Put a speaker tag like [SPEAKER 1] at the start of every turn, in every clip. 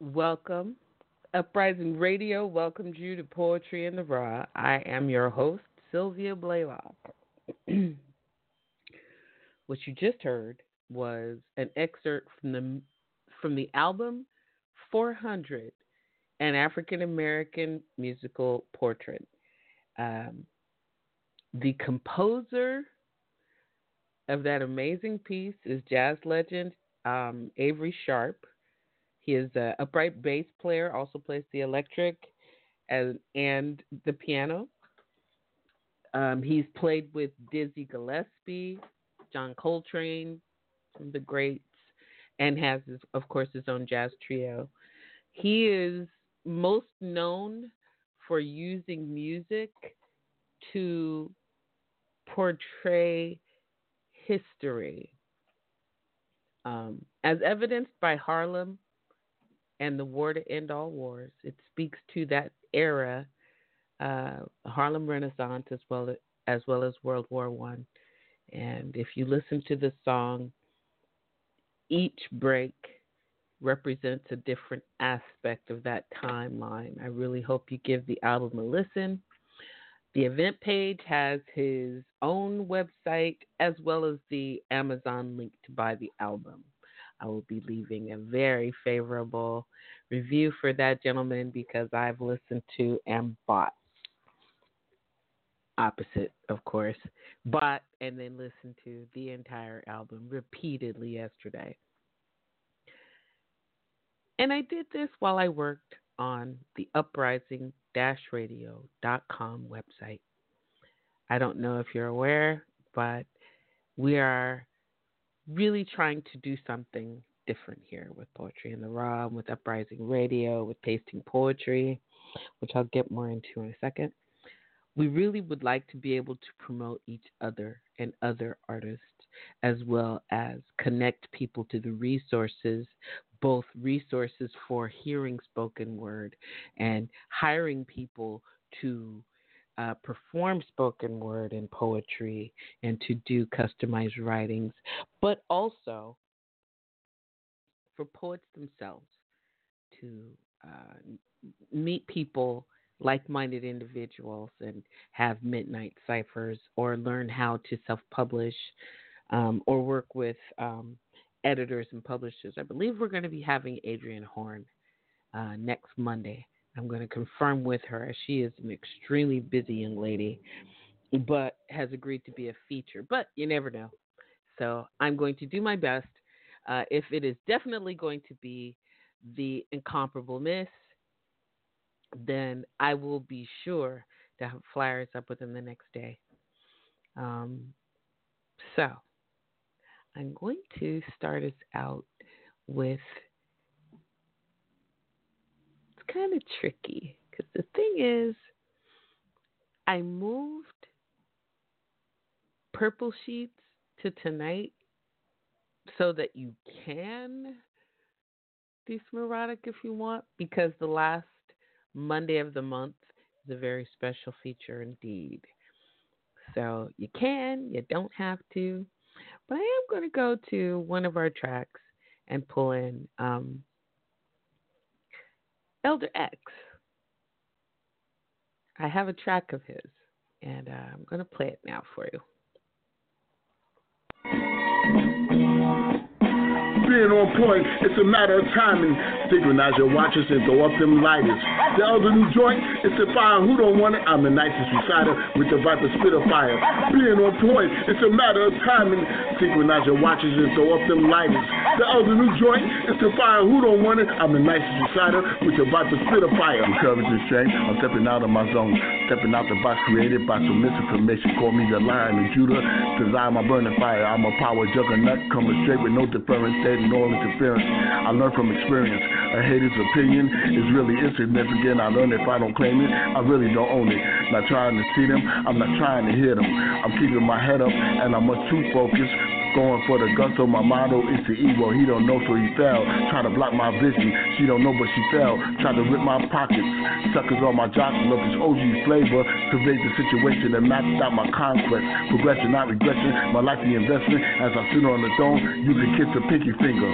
[SPEAKER 1] Welcome. Uprising Radio welcomes you to Poetry in the Raw. I am your host, Sylvia Blaylock. What you just heard was an excerpt from the album 400, an African American musical portrait. Um, the composer of that amazing piece is jazz legend Avery Sharp. He is an upright bass player, also plays the electric and the piano. He's played with Dizzy Gillespie, John Coltrane, some of the greats, and has, of course, his own jazz trio. He is most known for using music to portray history, as evidenced by Harlem and the War to End All Wars. It speaks to that era, Harlem Renaissance, as well as World War One. And if you listen to the song, each break represents a different aspect of that timeline. I really hope you give the album a listen. The event page has his own website as well as the Amazon link to buy the album. I will be leaving a very favorable review for that gentleman because I've listened to and bought. Opposite, of course, bought and then listened to the entire album repeatedly yesterday. And I did this while I worked on the uprising-radio.com website. I don't know if you're aware, but we are really trying to do something different here with Poetry in the Raw, with Uprising Radio, with Tasting Poetry, which I'll get more into in a second. We really would like to be able to promote each other and other artists, as well as connect people to the resources, both resources for hearing spoken word and hiring people to perform spoken word and poetry and to do customized writings, but also for poets themselves to meet people, like-minded individuals, and have midnight ciphers or learn how to self-publish or work with editors and publishers. I believe we're going to be having Adrienne Horn next Monday. I'm going to confirm with her, as she is an extremely busy young lady, but has agreed to be a feature. But you never know. So I'm going to do my best. If it is definitely going to be the incomparable Miss, then I will be sure to have flyers up within the next day. So I'm going to start us out with, it's kind of tricky because the thing is, I moved Purple Sheets to tonight so that you can do some erotic if you want, because the last Monday of the month is a very special feature indeed. So you can, you don't have to. But I am going to go to one of our tracks and pull in Elder X. I have a track of his, and I'm going to play it now for you.
[SPEAKER 2] Being on point, it's a matter of timing. Synchronize your watches and throw up them lighters. The elder new joint, it's a fire. Who don't want it? I'm the nicest reciter with the Viper spit of fire. Being on point, it's a matter of timing. Synchronize your watches and throw up them lighters. The elder new joint, it's a fire. Who don't want it? I'm the nicest reciter with the Viper spit of fire. With courage and strength, I'm stepping out of my zone. Stepping out the box created by some misinformation. Call me the Lion of Judah. Desire my burning fire. I'm a power juggernaut coming straight with no deference. No interference. I learn from experience. A hater's opinion is really insignificant. I learn if I don't claim it, I really don't own it. Not trying to see them, I'm not trying to hear them. I'm keeping my head up and I'm much too focused. Going for the gusto, my motto is to evil. He don't know, so he fell. Try to block my vision. She don't know, but she fell. Try to rip my pockets. Suckers on my jocks love this OG flavor. Pervade the situation and maxed out my conquest. Progression, not regression. My life the investment. As I sit on the throne, you can kiss the pinky finger.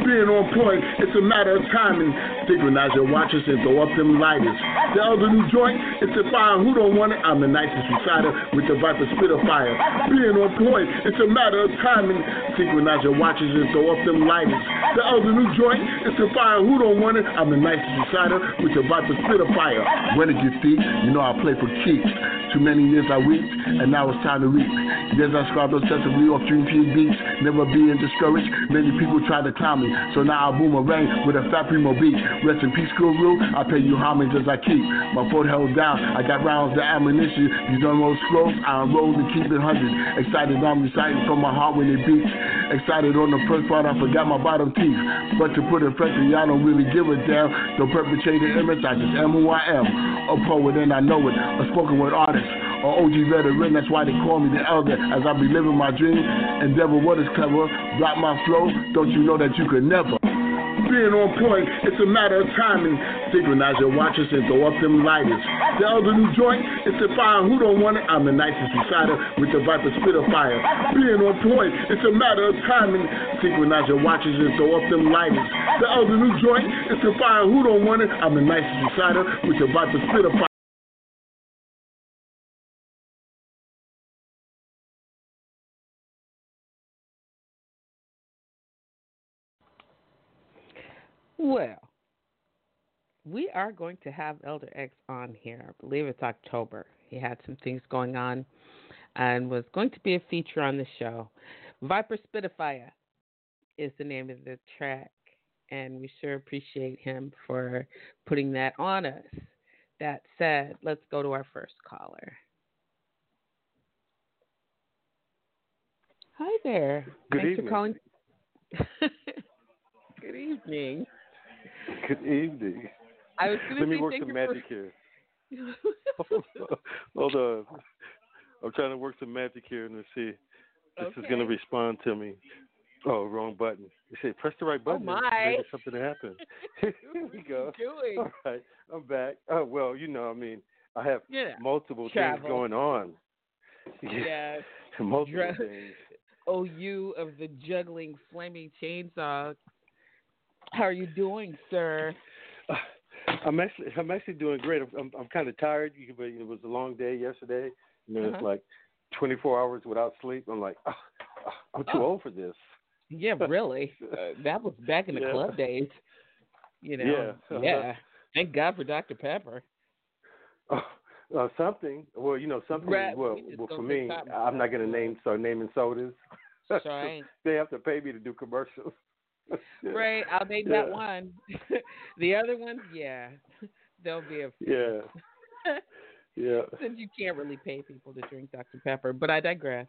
[SPEAKER 2] Being on point, it's a matter of timing. Synchronize your watches and throw up them lighters. The other new joint, it's a fire. Who don't want it? I'm the nicest reciter with the Viper spitter fire. Being on point, it's a matter of timing. Synchronize your watches and throw up them lighters. The other new joint, it's a fire. Who don't want it? I'm the nicest reciter with the Viper spitter fire. When it gets deep, you know I play for keeps. Too many years I weep, and now it's time to reap. Years I scribed obsessively off Dream Team beats, never being discouraged. Many people try to clown me, so now I boomerang with a fat primo beat. Rest in peace, Guru. I pay you homage as I keep my foot held down. I got rounds, the ammunition. These unrolled scrolls, I unroll and keep it 100. Excited, I'm reciting from my heart when it beats. Excited on the first part, I forgot my bottom teeth. But to put it frankly, I don't really give a damn. Don't perpetrate the image, I just am who I am. A poet and I know it, a spoken word artist. Or OG veteran, that's why they call me the elder. As I be living my dream, endeavor what is clever. Block my flow, don't you know that you could never. Being on point, it's a matter of timing. Synchronize your watches and throw up them lighters. The other new joint, it's a fire. Who don't want it? I'm the nicest reciter with the Viper spitter fire. Being on point, it's a matter of timing. Synchronize your watches and throw up them lighters. The other new joint, it's a fire. Who don't want it? I'm the nicest reciter with the Viper spitter fire.
[SPEAKER 1] Well, we are going to have Elder X on here. I believe it's October. He had some things going on and was going to be a feature on the show. Viper Spitfire is the name of the track, and we sure appreciate him for putting that on us. That said, let's go to our first caller. Hi there.
[SPEAKER 3] Good
[SPEAKER 1] Thanks
[SPEAKER 3] evening.
[SPEAKER 1] for calling. Good evening.
[SPEAKER 3] Good evening.
[SPEAKER 1] I was going to
[SPEAKER 3] Let me
[SPEAKER 1] say
[SPEAKER 3] work
[SPEAKER 1] thank
[SPEAKER 3] some
[SPEAKER 1] you
[SPEAKER 3] magic here. Hold on. I'm trying to work some magic here and see if this is going to respond to me. Oh, wrong button. You say press the right button.
[SPEAKER 1] Oh, my.
[SPEAKER 3] Maybe something to happen. Here we go.
[SPEAKER 1] What are you doing?
[SPEAKER 3] All right. I'm back. Oh, well, you know, I mean, I have multiple things going on.
[SPEAKER 1] Yes.
[SPEAKER 3] Multiple things.
[SPEAKER 1] Oh, you of the juggling flaming chainsaw. How are you doing, sir?
[SPEAKER 3] I'm actually doing great. I'm kind of tired. It was a long day yesterday. It's like 24 hours without sleep. I'm like, I'm too old for this.
[SPEAKER 1] Yeah, really. That was back in the club days. You know. Yeah. Thank God for Dr. Pepper.
[SPEAKER 3] Something. Well, something. Well, for me, I'm not going to start naming sodas.
[SPEAKER 1] Right.
[SPEAKER 3] They have to pay me to do commercials.
[SPEAKER 1] Right, I'll name that one. The other ones, there'll be a few.
[SPEAKER 3] Yeah.
[SPEAKER 1] Since you can't really pay people to drink Dr. Pepper, but I digress.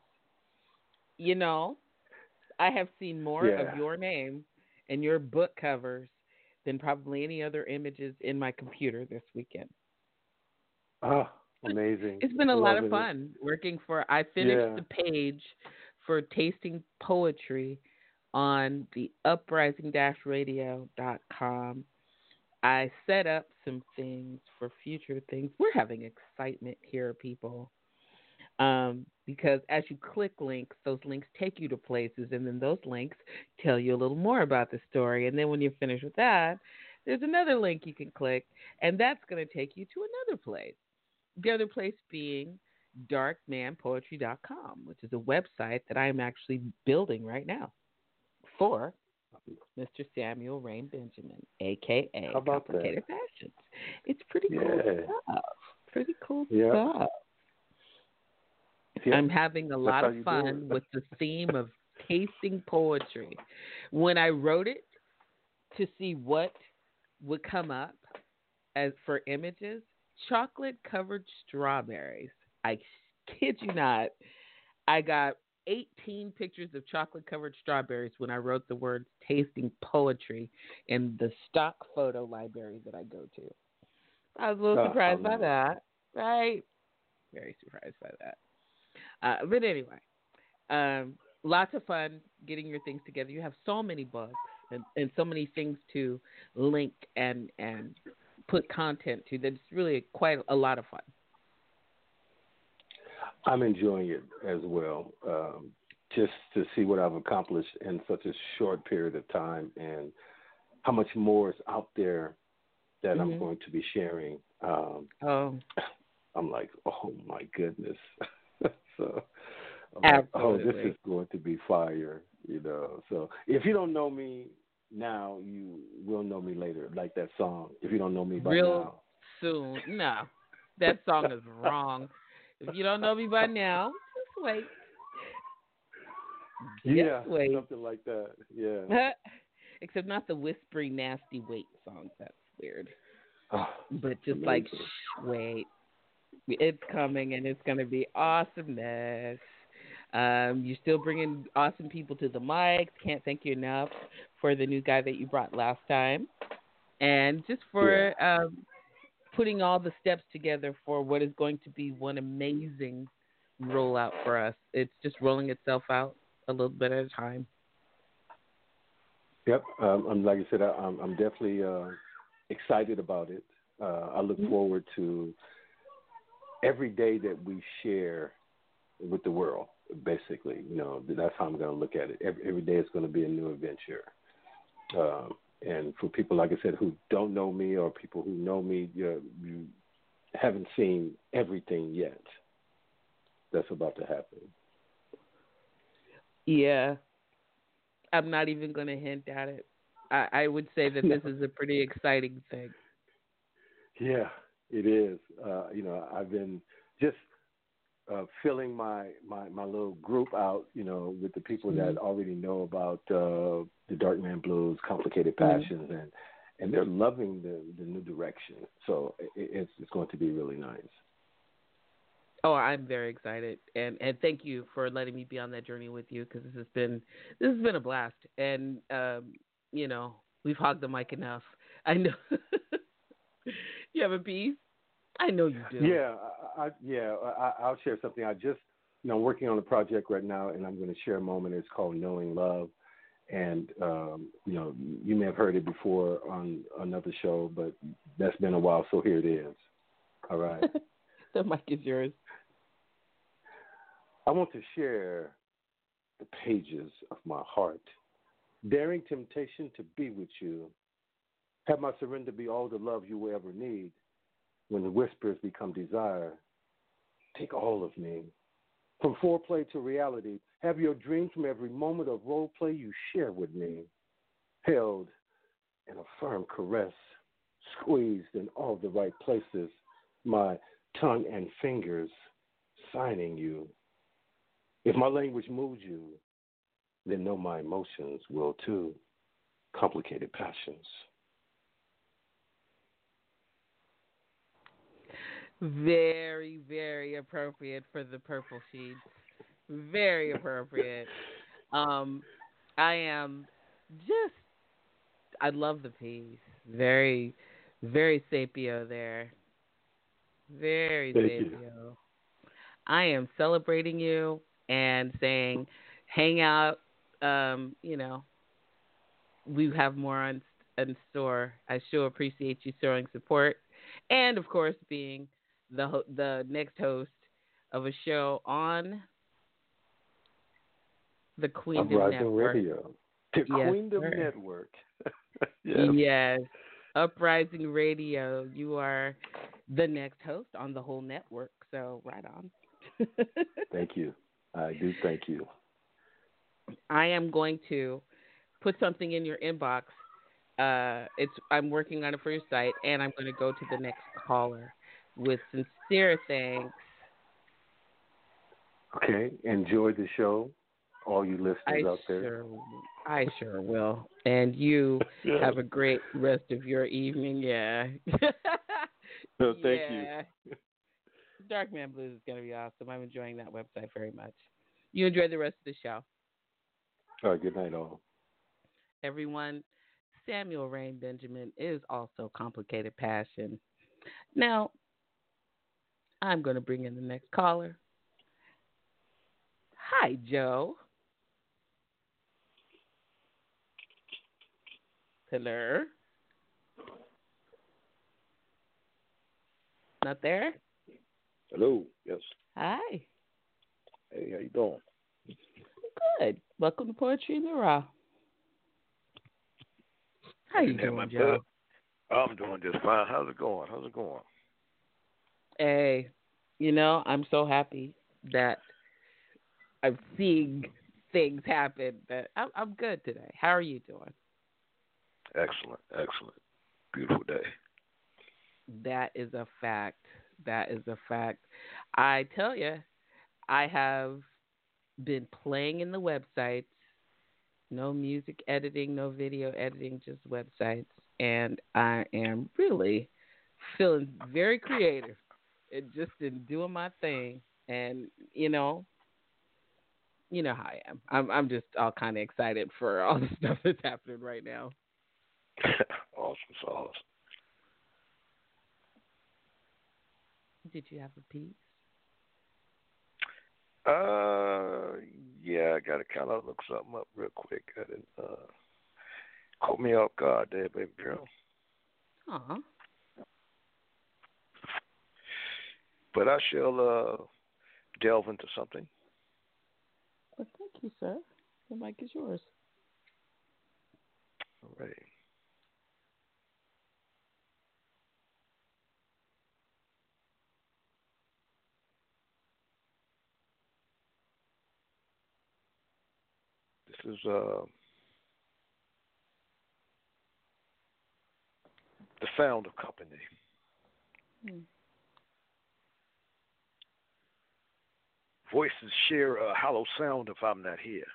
[SPEAKER 1] I have seen more of your name and your book covers than probably any other images in my computer this weekend.
[SPEAKER 3] Oh, amazing.
[SPEAKER 1] It's been a lot of fun working I finished the page for Tasting Poetry on the uprising-radio.com. I set up some things for future things. We're having excitement here, people, because as you click links, those links take you to places, and then those links tell you a little more about the story. And then when you're finished with that, there's another link you can click, and that's going to take you to another place. The other place being darkmanpoetry.com, which is a website that I am actually building right now for Mr. Samuel Rain Benjamin, a.k.a. Complicated Fashions. It's pretty cool stuff. Pretty cool stuff. I'm having a lot of fun with the theme of tasting poetry. When I wrote it to see what would come up as for images, chocolate-covered strawberries. I kid you not. I got 18 pictures of chocolate-covered strawberries when I wrote the words tasting poetry in the stock photo library that I go to. I was a little surprised by that, right? Very surprised by that. But anyway, lots of fun getting your things together. You have so many books and so many things to link and put content to that it's really quite a lot of fun.
[SPEAKER 3] I'm enjoying it as well. just to see what I've accomplished in such a short period of time and how much more is out there that I'm going to be sharing. I'm like, oh my goodness. So I'm like, oh, this is going to be fire, So if you don't know me now, you will know me later, like that song. If you don't know me by now.
[SPEAKER 1] Soon. No, that song is wrong. If you don't know me by now, just wait.
[SPEAKER 3] Wait. Something like that. Yeah.
[SPEAKER 1] Except not the whispery, nasty wait songs. That's weird. But just
[SPEAKER 3] amazing.
[SPEAKER 1] Like, wait. It's coming, and it's going to be awesomeness. You're still bringing awesome people to the mics. Can't thank you enough for the new guy that you brought last time. And just for putting all the steps together for what is going to be one amazing rollout for us. It's just rolling itself out a little bit at a time.
[SPEAKER 3] Yep. Like I said, I'm definitely excited about it. I look forward to every day that we share with the world, basically. That's how I'm going to look at it. Every day is going to be a new adventure. And for people, like I said, who don't know me or people who know me, you haven't seen everything yet that's about to happen.
[SPEAKER 1] Yeah. I'm not even going to hint at it. I would say that this is a pretty exciting thing.
[SPEAKER 3] Yeah, it is. I've been just filling my little group out, with the people that already know about the Darkman Blues, Complicated Passions, and they're loving the new direction. So it's going to be really nice.
[SPEAKER 1] Oh, I'm very excited, and thank you for letting me be on that journey with you, because this has been a blast, and we've hogged the mic enough. I know. You have a piece? I know you do.
[SPEAKER 3] Yeah, I'll share something. I just, I'm working on a project right now, and I'm going to share a moment. It's called Knowing Love, and you may have heard it before on another show, but that's been a while, so here it is. All right.
[SPEAKER 1] The mic is yours.
[SPEAKER 3] I want to share the pages of my heart, daring temptation to be with you. Have my surrender be all the love you will ever need. When the whispers become desire, take all of me. From foreplay to reality, have your dreams from every moment of role play you share with me. Held in a firm caress, squeezed in all the right places, my tongue and fingers signing you. If my language moves you, then know my emotions will too. Complicated Passions.
[SPEAKER 1] Very, very appropriate for the purple sheets. Very appropriate. I love the piece. Very, very sapio there. Very sapio. I am celebrating you and saying, hang out. We have more in store. I sure appreciate you showing support, and of course being the next host of a show on the Queendom
[SPEAKER 3] Uprising
[SPEAKER 1] Network.
[SPEAKER 3] Radio. The Queendom Network.
[SPEAKER 1] Yes. Uprising Radio. You are the next host on the whole network, so right on.
[SPEAKER 3] Thank you. I do thank you.
[SPEAKER 1] I am going to put something in your inbox. I'm working on it for your site, and I'm going to go to the next caller with sincere thanks.
[SPEAKER 3] Okay. Enjoy the show, all you listeners out there.
[SPEAKER 1] I sure will. And you have a great rest of your evening. Yeah.
[SPEAKER 3] So thank you.
[SPEAKER 1] Darkman Blues is going to be awesome. I'm enjoying that website very much. You enjoy the rest of the show.
[SPEAKER 3] All right. Good night, all.
[SPEAKER 1] Everyone, Samuel Rain Benjamin is also Complicated Passion. Now, I'm going to bring in the next caller. Hi, Joe. Hello. Not there?
[SPEAKER 4] Hello. Yes.
[SPEAKER 1] Hi.
[SPEAKER 4] Hey, how you doing?
[SPEAKER 1] good. Welcome to Poetry in the Raw. How
[SPEAKER 4] I
[SPEAKER 1] you
[SPEAKER 4] didn't have my
[SPEAKER 1] doing,
[SPEAKER 4] bell.
[SPEAKER 1] Joe?
[SPEAKER 4] I'm doing just fine. How's it going? How's it going?
[SPEAKER 1] Hey, I'm so happy that I'm seeing things happen. That I'm good today. How are you doing?
[SPEAKER 4] Excellent, excellent. Beautiful day.
[SPEAKER 1] That is a fact. That is a fact. I tell you, I have been playing in the websites. No music editing, no video editing, just websites. And I am really feeling very creative and just in doing my thing. And you know how I am. I'm just all kind of excited for all the stuff that's happening right now.
[SPEAKER 4] Awesome sauce.
[SPEAKER 1] Did you have a piece?
[SPEAKER 4] Yeah, I gotta kind of look something up real quick. I didn't caught me off guard there, baby girl.
[SPEAKER 1] Aw.
[SPEAKER 4] But I shall delve into something.
[SPEAKER 1] Well, thank you, sir. The mic is yours.
[SPEAKER 4] All right. This is the sound of company.
[SPEAKER 1] Hmm.
[SPEAKER 4] Voices share a hollow sound if I'm not here.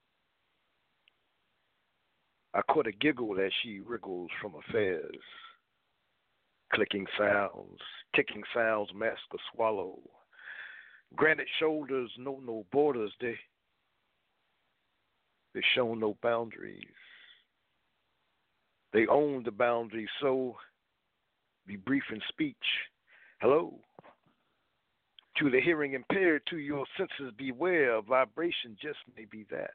[SPEAKER 4] I caught a giggle as she wriggles from affairs. Clicking sounds, ticking sounds mask a swallow. Granite shoulders know no borders, they show no boundaries. They own the boundaries, so be brief in speech. Hello. To the hearing impaired, to your senses beware, a vibration just may be that.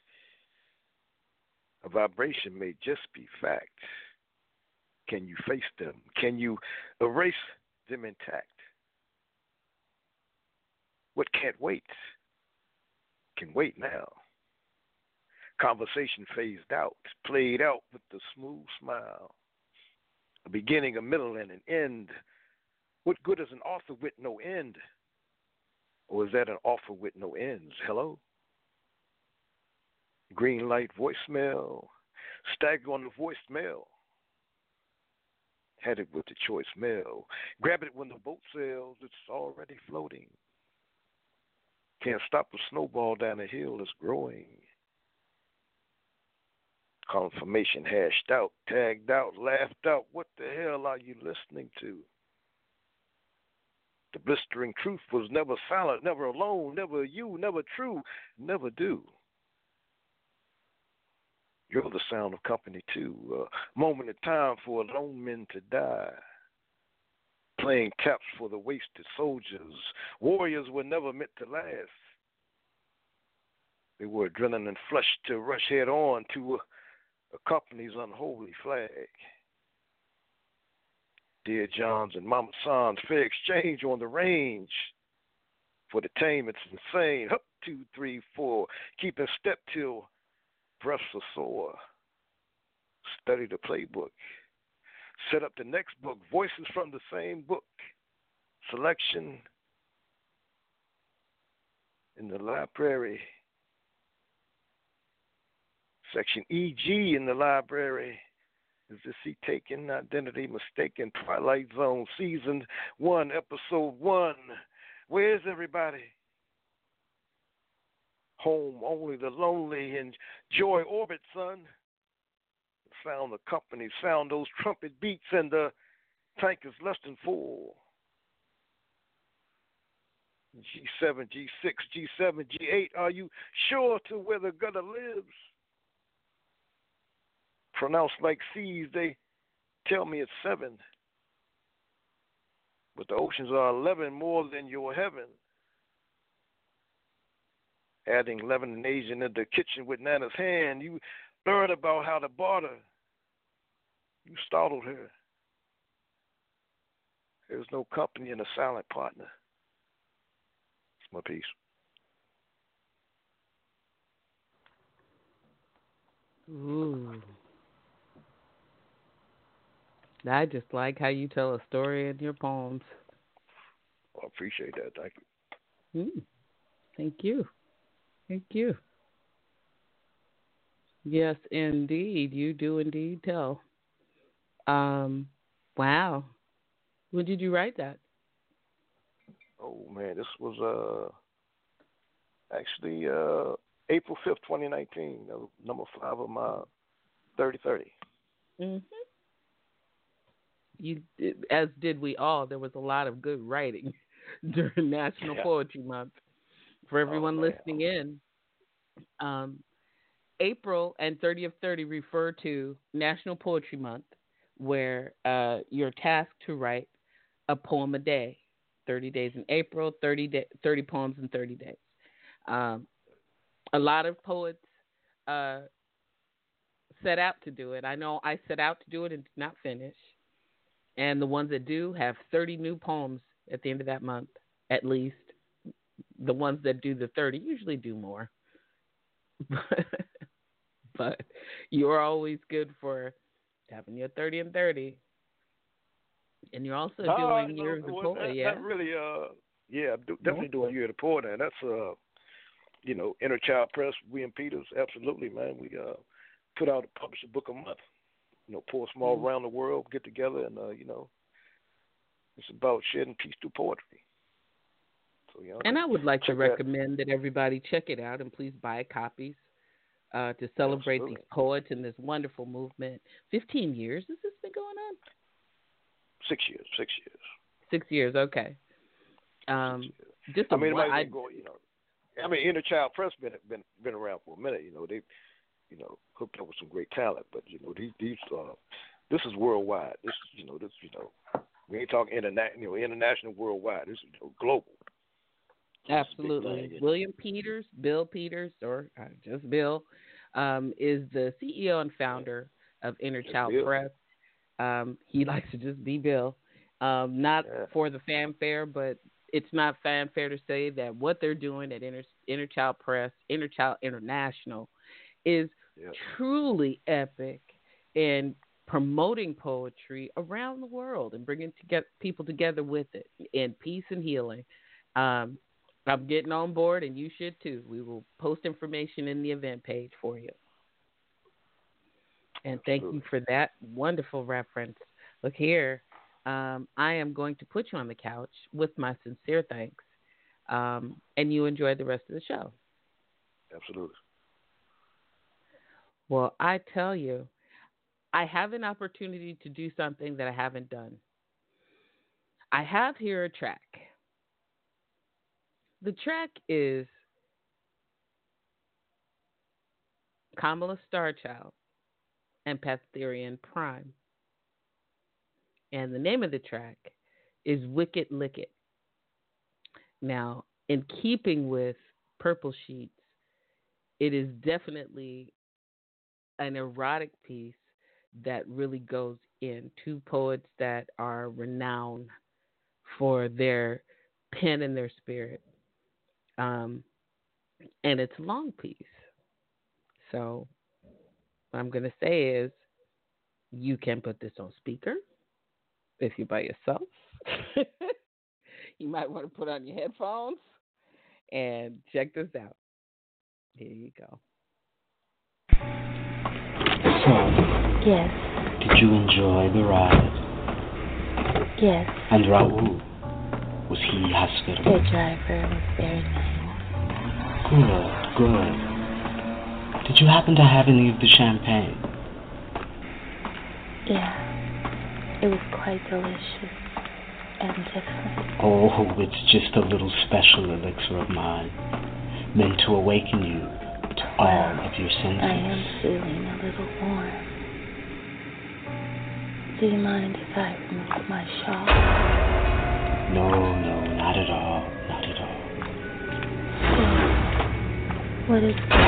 [SPEAKER 4] A vibration may just be fact. Can you face them? Can you erase them intact? What can't wait can wait now. Conversation phased out, played out with a smooth smile. A beginning, a middle, and an end. What good is an author with no end? Or is that an offer with no ends? Hello? Green light voicemail. Stagger on the voicemail. Had it with the choice mail. Grab it when the boat sails. It's already floating. Can't stop a snowball down a hill that's growing. Confirmation hashed out, tagged out, laughed out. What the hell are you listening to? The blistering truth was never silent, never alone, never you, never true, never do. You're the sound of company too. A moment of time for lone men to die. Playing taps for the wasted soldiers. Warriors were never meant to last. They were adrenaline flushed to rush head on to a company's unholy flag. Dear Johns and Mama Sans, fair exchange on the range. For the tame, it's insane. Up, 2, 3, 4. Keeping step till breaths are sore. Study the playbook. Set up the next book. Voices from the same book. Selection in the library. Section EG in the library. Is this he taken? Identity mistaken. Twilight Zone, Season 1, Episode 1. Where's everybody? Home, only the lonely. In joy orbit, son. Sound the company, sound those trumpet beats, and the tank is less than full. G7, G6, G7, G8. Are you sure to where the gutter lives? Pronounced like C's, they tell me it's 7. But the oceans are 11 more than your heaven. Adding lemon and Asian in the kitchen with Nana's hand, you learn about how to barter. You startled her. There's no company in a silent partner. It's my piece.
[SPEAKER 1] Ooh. I just like how you tell a story in your poems.
[SPEAKER 4] I appreciate that. Thank you.
[SPEAKER 1] Thank you. Thank you. Yes, indeed. You do indeed tell. Wow. When did you write that?
[SPEAKER 4] Oh man, this was actually April 5th, 2019. That was number 5 of my 30/30.
[SPEAKER 1] Mhm. You, as did we all. There was a lot of good writing during National Poetry Month. For everyone listening in, April and 30 of 30 refer to National Poetry Month, where you're tasked to write a poem a day. 30 days in April, 30 poems in 30 days. A lot of poets set out to do it. I know I set out to do it and did not finish. And the ones that do have 30 new poems at the end of that month, at least. The ones that do the 30 usually do more. But you're always good for having your 30 and 30. And you're also doing Year of the Poet, yeah?
[SPEAKER 4] That really, definitely doing Year of the Poet. And that's, Inner Child Press, William Peters, absolutely, man. We put out a publish a book a month. Poets from all around the world get together and, it's about shedding peace through poetry. So,
[SPEAKER 1] and I would like to recommend that everybody check it out and please buy copies to celebrate these poets and this wonderful movement. 15 years has this been going on?
[SPEAKER 4] 6 years. 6 years.
[SPEAKER 1] 6 years, okay. Just
[SPEAKER 4] Inner Child Press been around for a minute. They hooked up with some great talent, but these this is worldwide. This we ain't talking international, worldwide. This is global.
[SPEAKER 1] Absolutely. William Peters, Bill Peters, or just Bill, is the CEO and founder of Inner Child Press. He likes to just be Bill. Not for the fanfare, but it's not fanfare to say that what they're doing at Inner Child Press, Inner Child International, is truly epic in promoting poetry around the world and bringing people together with it in peace and healing. I'm getting on board, and you should too. We will post information in the event page for you. And thank you for that wonderful reference. Look here, I am going to put you on the couch with my sincere thanks, and you enjoy the rest of the show.
[SPEAKER 4] Absolutely.
[SPEAKER 1] Well, I tell you, I have an opportunity to do something that I haven't done. I have here a track. The track is Kamala Starchild and Patherian Prime. And the name of the track is Wicked Lick It. Now, in keeping with Purple Sheets, it is definitely an erotic piece that really goes in. Two poets that are renowned for their pen and their spirit. And it's a long piece. So what I'm going to say is you can put this on speaker if you're by yourself. You might want to put on your headphones and check this out. Here you go.
[SPEAKER 5] So,
[SPEAKER 6] yes.
[SPEAKER 5] Did you enjoy the ride?
[SPEAKER 6] Yes.
[SPEAKER 5] And Raul, was he hospitable?
[SPEAKER 6] The driver was very nice.
[SPEAKER 5] Good. Did you happen to have any of the champagne?
[SPEAKER 6] Yeah. It was quite delicious and different.
[SPEAKER 5] Oh, it's just a little special elixir of mine, meant to awaken you to all of your senses.
[SPEAKER 6] I am feeling a little warm. Do you mind if I remove my shawl?
[SPEAKER 5] No, not at all. Not at all.
[SPEAKER 6] What is this?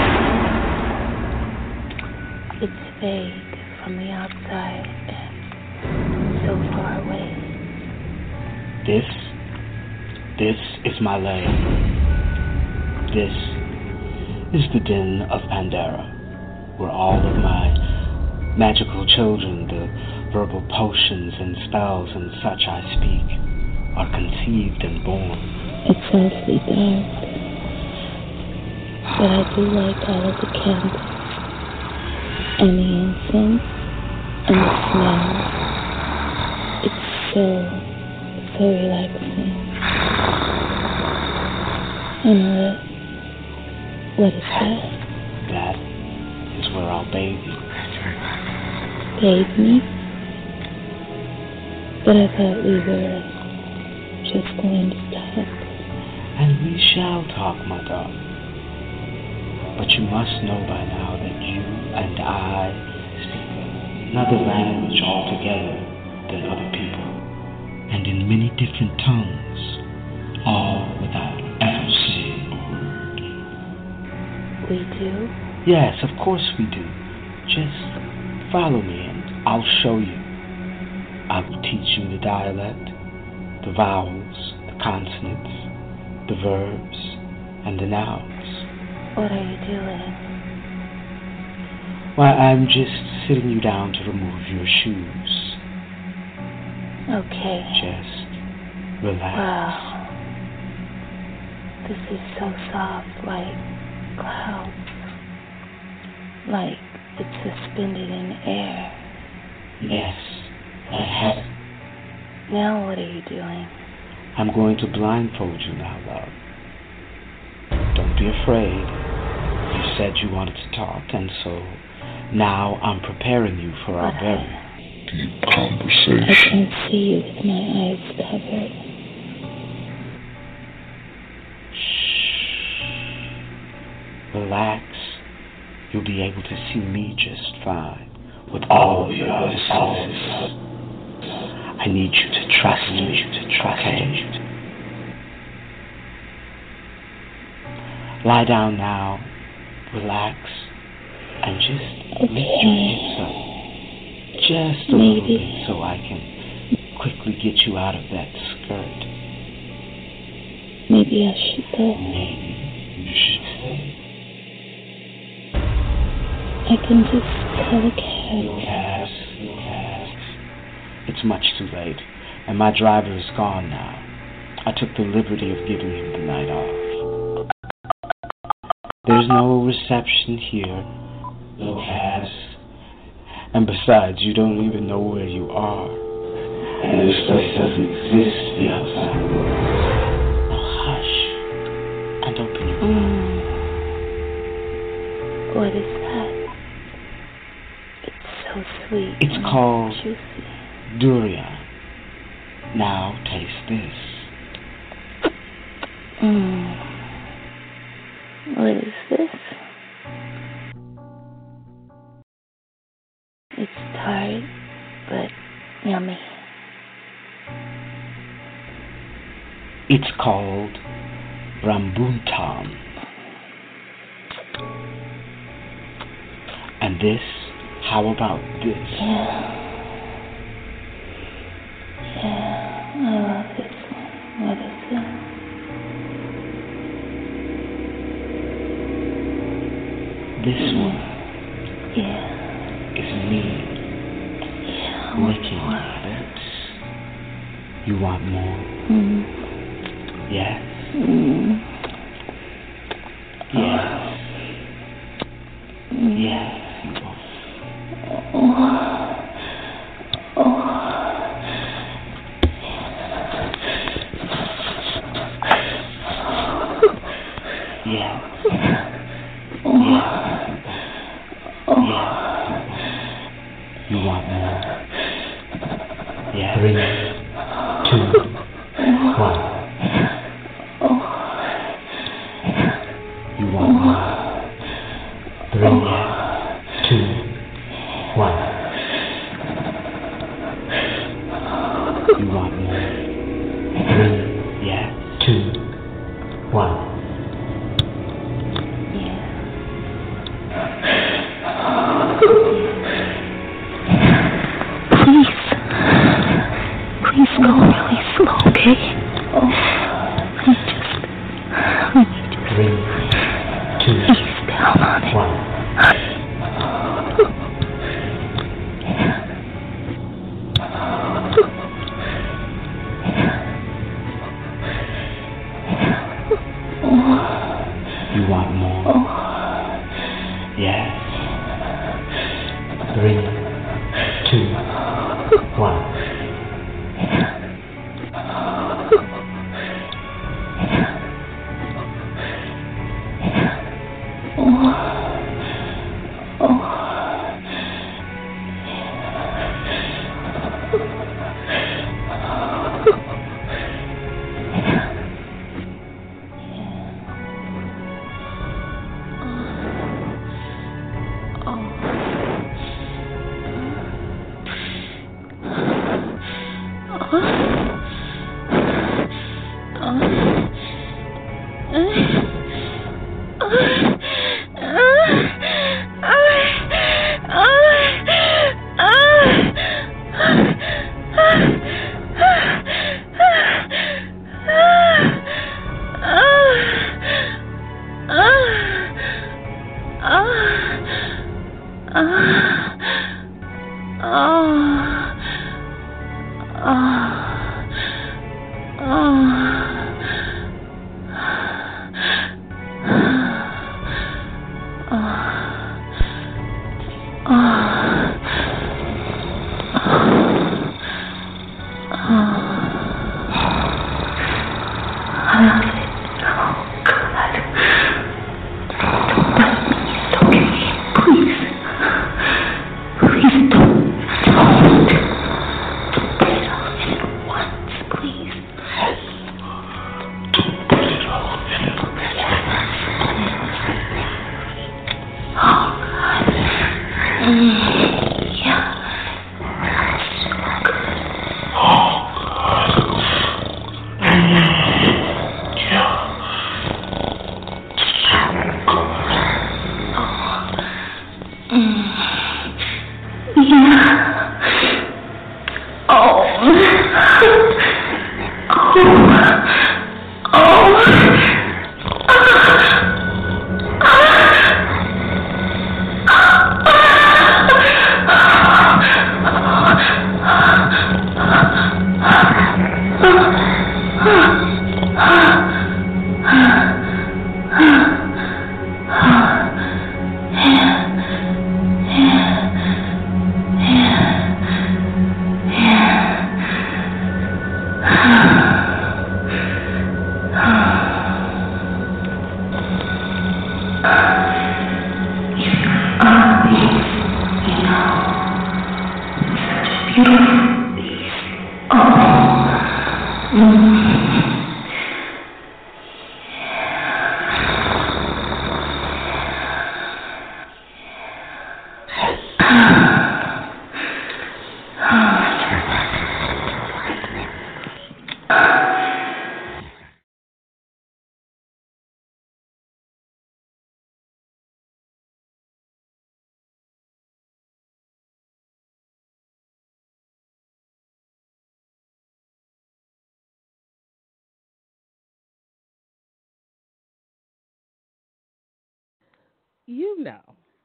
[SPEAKER 6] It's vague from the outside and so far away.
[SPEAKER 5] This is my lair. This is the den of Pandora. where all of my magical children, the verbal potions and spells and such I speak, are conceived and born.
[SPEAKER 6] It's awfully dark, but I do like all of the candles and the incense and the smell. It's so relaxing. And what is that?
[SPEAKER 5] That is where I'll bathe you.
[SPEAKER 6] Bathe me? But I thought we were just going to talk.
[SPEAKER 5] And we shall talk, my darling. But you must know by now that you and I speak another language altogether than other people, and in many different tongues, all without ever saying a word.
[SPEAKER 6] We do?
[SPEAKER 5] Yes, of course we do. Just follow me and I'll show you. I will teach you the dialect, the vowels, the consonants, the verbs, and the nouns.
[SPEAKER 6] What are you doing?
[SPEAKER 5] Why, I'm just sitting you down to remove your shoes.
[SPEAKER 6] Okay.
[SPEAKER 5] Just relax.
[SPEAKER 6] Wow. This is so soft, like clouds. Like it's suspended in air.
[SPEAKER 5] Yes, I have it.
[SPEAKER 6] Now what are you doing?
[SPEAKER 5] I'm going to blindfold you now, love. Don't be afraid. You said you wanted to talk, and so now I'm preparing you for our very deep conversation.
[SPEAKER 6] I can see you with my eyes covered.
[SPEAKER 5] Shh. Relax. You'll be able to see me just fine with all of your other senses. I need you to trust me. Okay? Lie down now, relax, and just lift your hips up. Just a little bit so I can quickly get you out of that skirt.
[SPEAKER 6] Maybe I should go.
[SPEAKER 5] Maybe you should stay.
[SPEAKER 6] I can just call a cab.
[SPEAKER 5] No cabs. It's much too late, and my driver is gone now. I took the liberty of giving him the night off. There's no reception here, no cabs, and besides, you don't even know where you are. And this place doesn't exist, the outside world. Now hush, and open your mouth.
[SPEAKER 6] What is that? It's so sweet.
[SPEAKER 5] It's called
[SPEAKER 6] juicy.
[SPEAKER 5] durian. Now taste this.
[SPEAKER 6] What is this? It's tart, but yummy.
[SPEAKER 5] It's called rambutan. And this, how about this?
[SPEAKER 6] Yeah, I love this one. What is it?
[SPEAKER 5] This one
[SPEAKER 6] Yeah.
[SPEAKER 5] is me licking your lips. You want more? Yes? Yes. Yes, you want. Yes. You want more? Yeah. 3, 2, 1. You want more? 3, 2, 1. You want more? 3, 2, 1.
[SPEAKER 6] Please go really slow, okay? I need you.
[SPEAKER 5] 3, 2,
[SPEAKER 6] Ease down on it.
[SPEAKER 5] 1.
[SPEAKER 1] You know,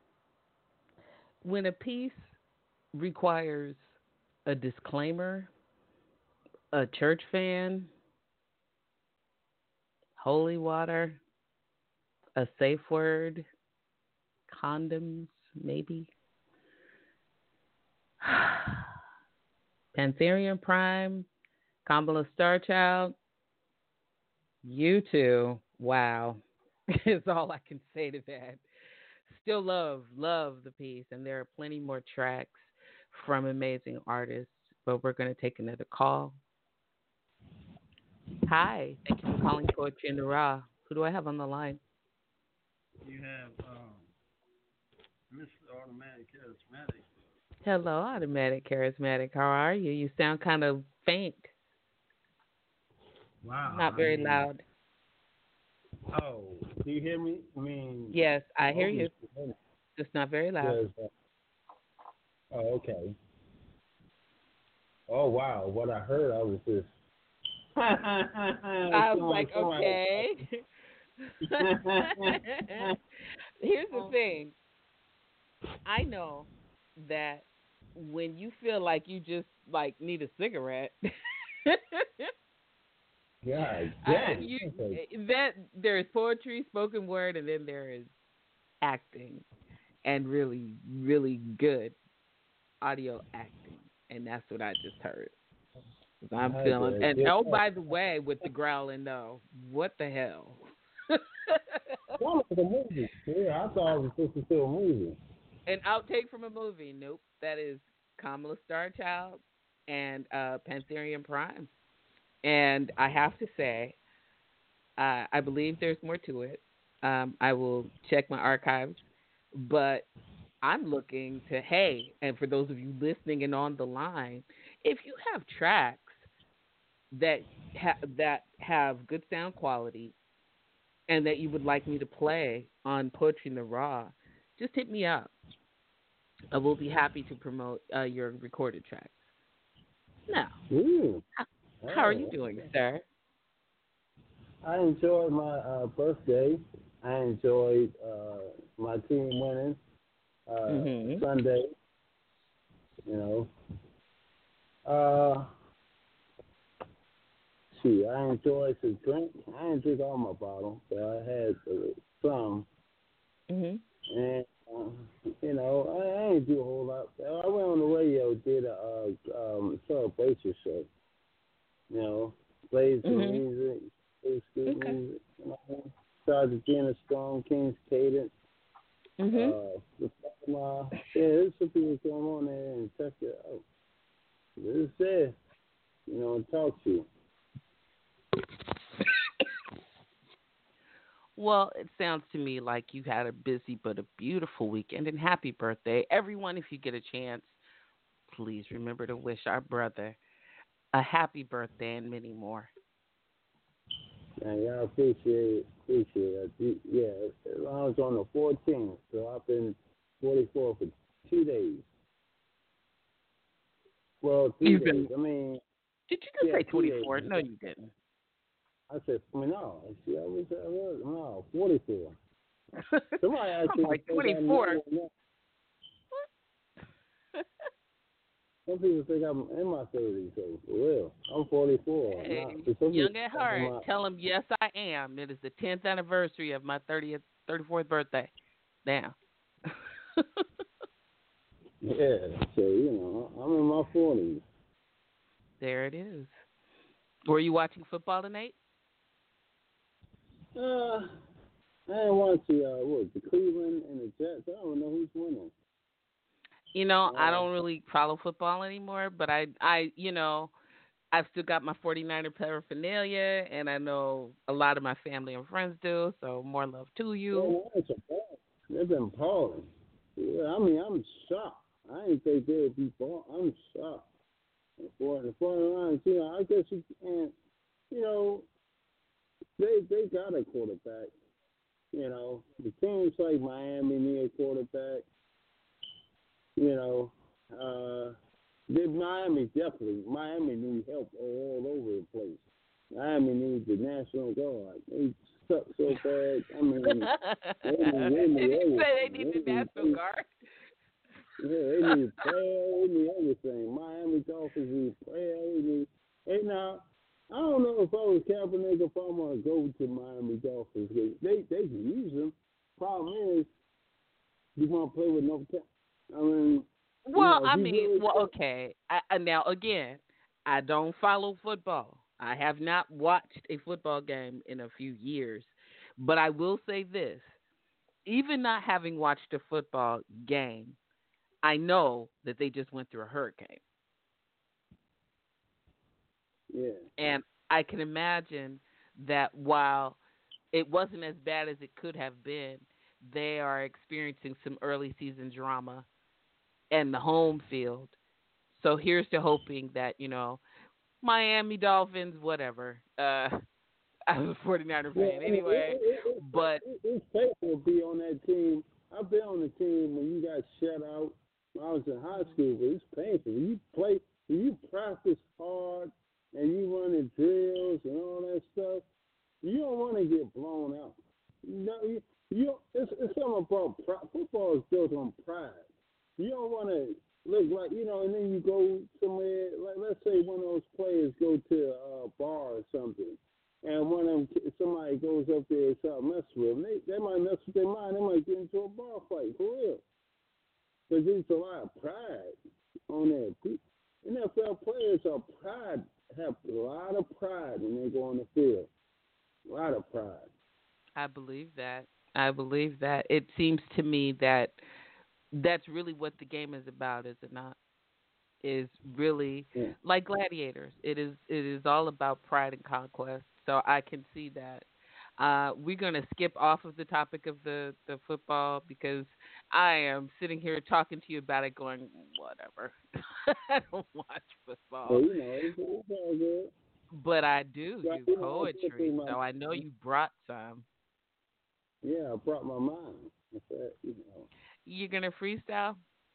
[SPEAKER 1] when a piece requires a disclaimer, a church fan, holy water, a safe word, condoms, maybe. Pantherian Prime, Kamala Starchild, you two, wow, is all I can say to that. Still love the piece, and there are plenty more tracks from amazing artists, but we're going to take another call. Hi, thank you for calling Poetry in the Raw. Who do I have on the line?
[SPEAKER 7] You have Mr. Automatic Charismatic.
[SPEAKER 1] Hello, Automatic Charismatic. How are you? You sound kind of faint.
[SPEAKER 7] Wow.
[SPEAKER 1] Not very loud.
[SPEAKER 7] Oh, do you hear me? I mean,
[SPEAKER 1] yes, I hear you. Just not very loud.
[SPEAKER 7] Oh, okay. Oh, wow. What I heard, I was just.
[SPEAKER 1] I was like, okay. Here's the thing. I know that when you feel like you just like need a cigarette, that there's poetry, spoken word, and then there is acting, and really, really good audio acting, and that's what I just heard. I'm feeling, and oh, by the way, with the growling, though, what the hell?
[SPEAKER 7] Well, it's a movie. Yeah, I thought it was supposed to be a movie.
[SPEAKER 1] An outtake from a movie? Nope, that is Kamala Starchild and Pantherian Prime. And I have to say, I believe there's more to it. I will check my archives, but I'm looking to, hey, and for those of you listening and on the line, if you have tracks that have good sound quality and that you would like me to play on Poetry in the Raw, just hit me up. I will be happy to promote your recorded tracks. Now, how are you doing, sir?
[SPEAKER 7] I enjoyed my birthday. I enjoyed my team winning. Sunday. You know. Uh, See, I enjoy to drink. I didn't drink all my bottle, but I had some.
[SPEAKER 1] Mhm.
[SPEAKER 7] And you know, I ain't do a whole lot. I went on the radio, did a celebration show. You know, played some music, played good music. You know, started Gina Strong, King's Cadence. There's some people going on there and check it out. This is it. You know, and talk to you.
[SPEAKER 1] Well, it sounds to me like you had a busy but a beautiful weekend, and happy birthday. Everyone, if you get a chance, please remember to wish our brother a happy birthday and many more.
[SPEAKER 7] And I appreciate it. Yeah, I was on the 14th, so I've been 44 for 2 days. Well, 3 days. I mean,
[SPEAKER 1] did you just say 24? No, you didn't.
[SPEAKER 7] I said, no. See, I was 44. Somebody asked me,
[SPEAKER 1] I'm like 24.
[SPEAKER 7] Some people think I'm in my 30s, so for real. I'm 44.
[SPEAKER 1] Hey, young at heart. Tell them, yes, I am. It is the 10th anniversary of my 34th birthday. Damn.
[SPEAKER 7] Yeah, so, you know, I'm in my 40s.
[SPEAKER 1] There it is. Were you watching football tonight?
[SPEAKER 7] I didn't watch the Cleveland and the Jets. I don't know who's winning.
[SPEAKER 1] You know, I don't really follow football anymore, but I you know, I've still got my 49er paraphernalia, and I know a lot of my family and friends do, so more love to you.
[SPEAKER 7] They've been balling. Yeah, I mean, I'm shocked. I didn't think they would be balling. I'm shocked. For the 49ers, you know, I guess you know, they got a quarterback. You know, the teams like Miami need a quarterback. You know, Miami needs help all over the place. Miami needs the National Guard. They suck so bad. I mean,
[SPEAKER 1] did you say they need the National Guard?
[SPEAKER 7] Yeah, they need prayer. They need everything. Miami Dolphins need prayer. Hey, now, I don't know if I was Kaepernick if I want to go to Miami Dolphins. They can use them. Problem is, you want to play with no time. I mean,
[SPEAKER 1] well,
[SPEAKER 7] you know,
[SPEAKER 1] okay. Now, again, I don't follow football. I have not watched a football game in a few years. But I will say this. Even not having watched a football game, I know that they just went through a hurricane.
[SPEAKER 7] Yeah.
[SPEAKER 1] And I can imagine that while it wasn't as bad as it could have been, they are experiencing some early season drama and the home field. So here's to hoping that, you know, Miami Dolphins, whatever. I was a 49er fan anyway. But
[SPEAKER 7] it's painful to be on that team. I've been on the team when you got shut out when I was in high school, but it's painful. When you practice hard and you run the drills and all that stuff, you don't want to get blown out. It's something about pride. Football is built on pride. You don't want to look like, you know, and then you go somewhere, like let's say one of those players go to a bar or something, and one of them, somebody goes up there and start messing with them. They might mess with their mind. They might get into a bar fight, for real. Because there's a lot of pride on there. NFL players have a lot of pride when they go on the field. A lot of pride.
[SPEAKER 1] I believe that. It seems to me that that's really what the game is about, is it not? Is really like Gladiators. It is all about pride and conquest. So I can see that. We're going to skip off of the topic of the football because I am sitting here talking to you about it going, whatever. I don't watch football.
[SPEAKER 7] Well, you know, it's all good.
[SPEAKER 1] But I do poetry, so I know you brought some.
[SPEAKER 7] Yeah, I brought my mind. You know.
[SPEAKER 1] You're going to freestyle?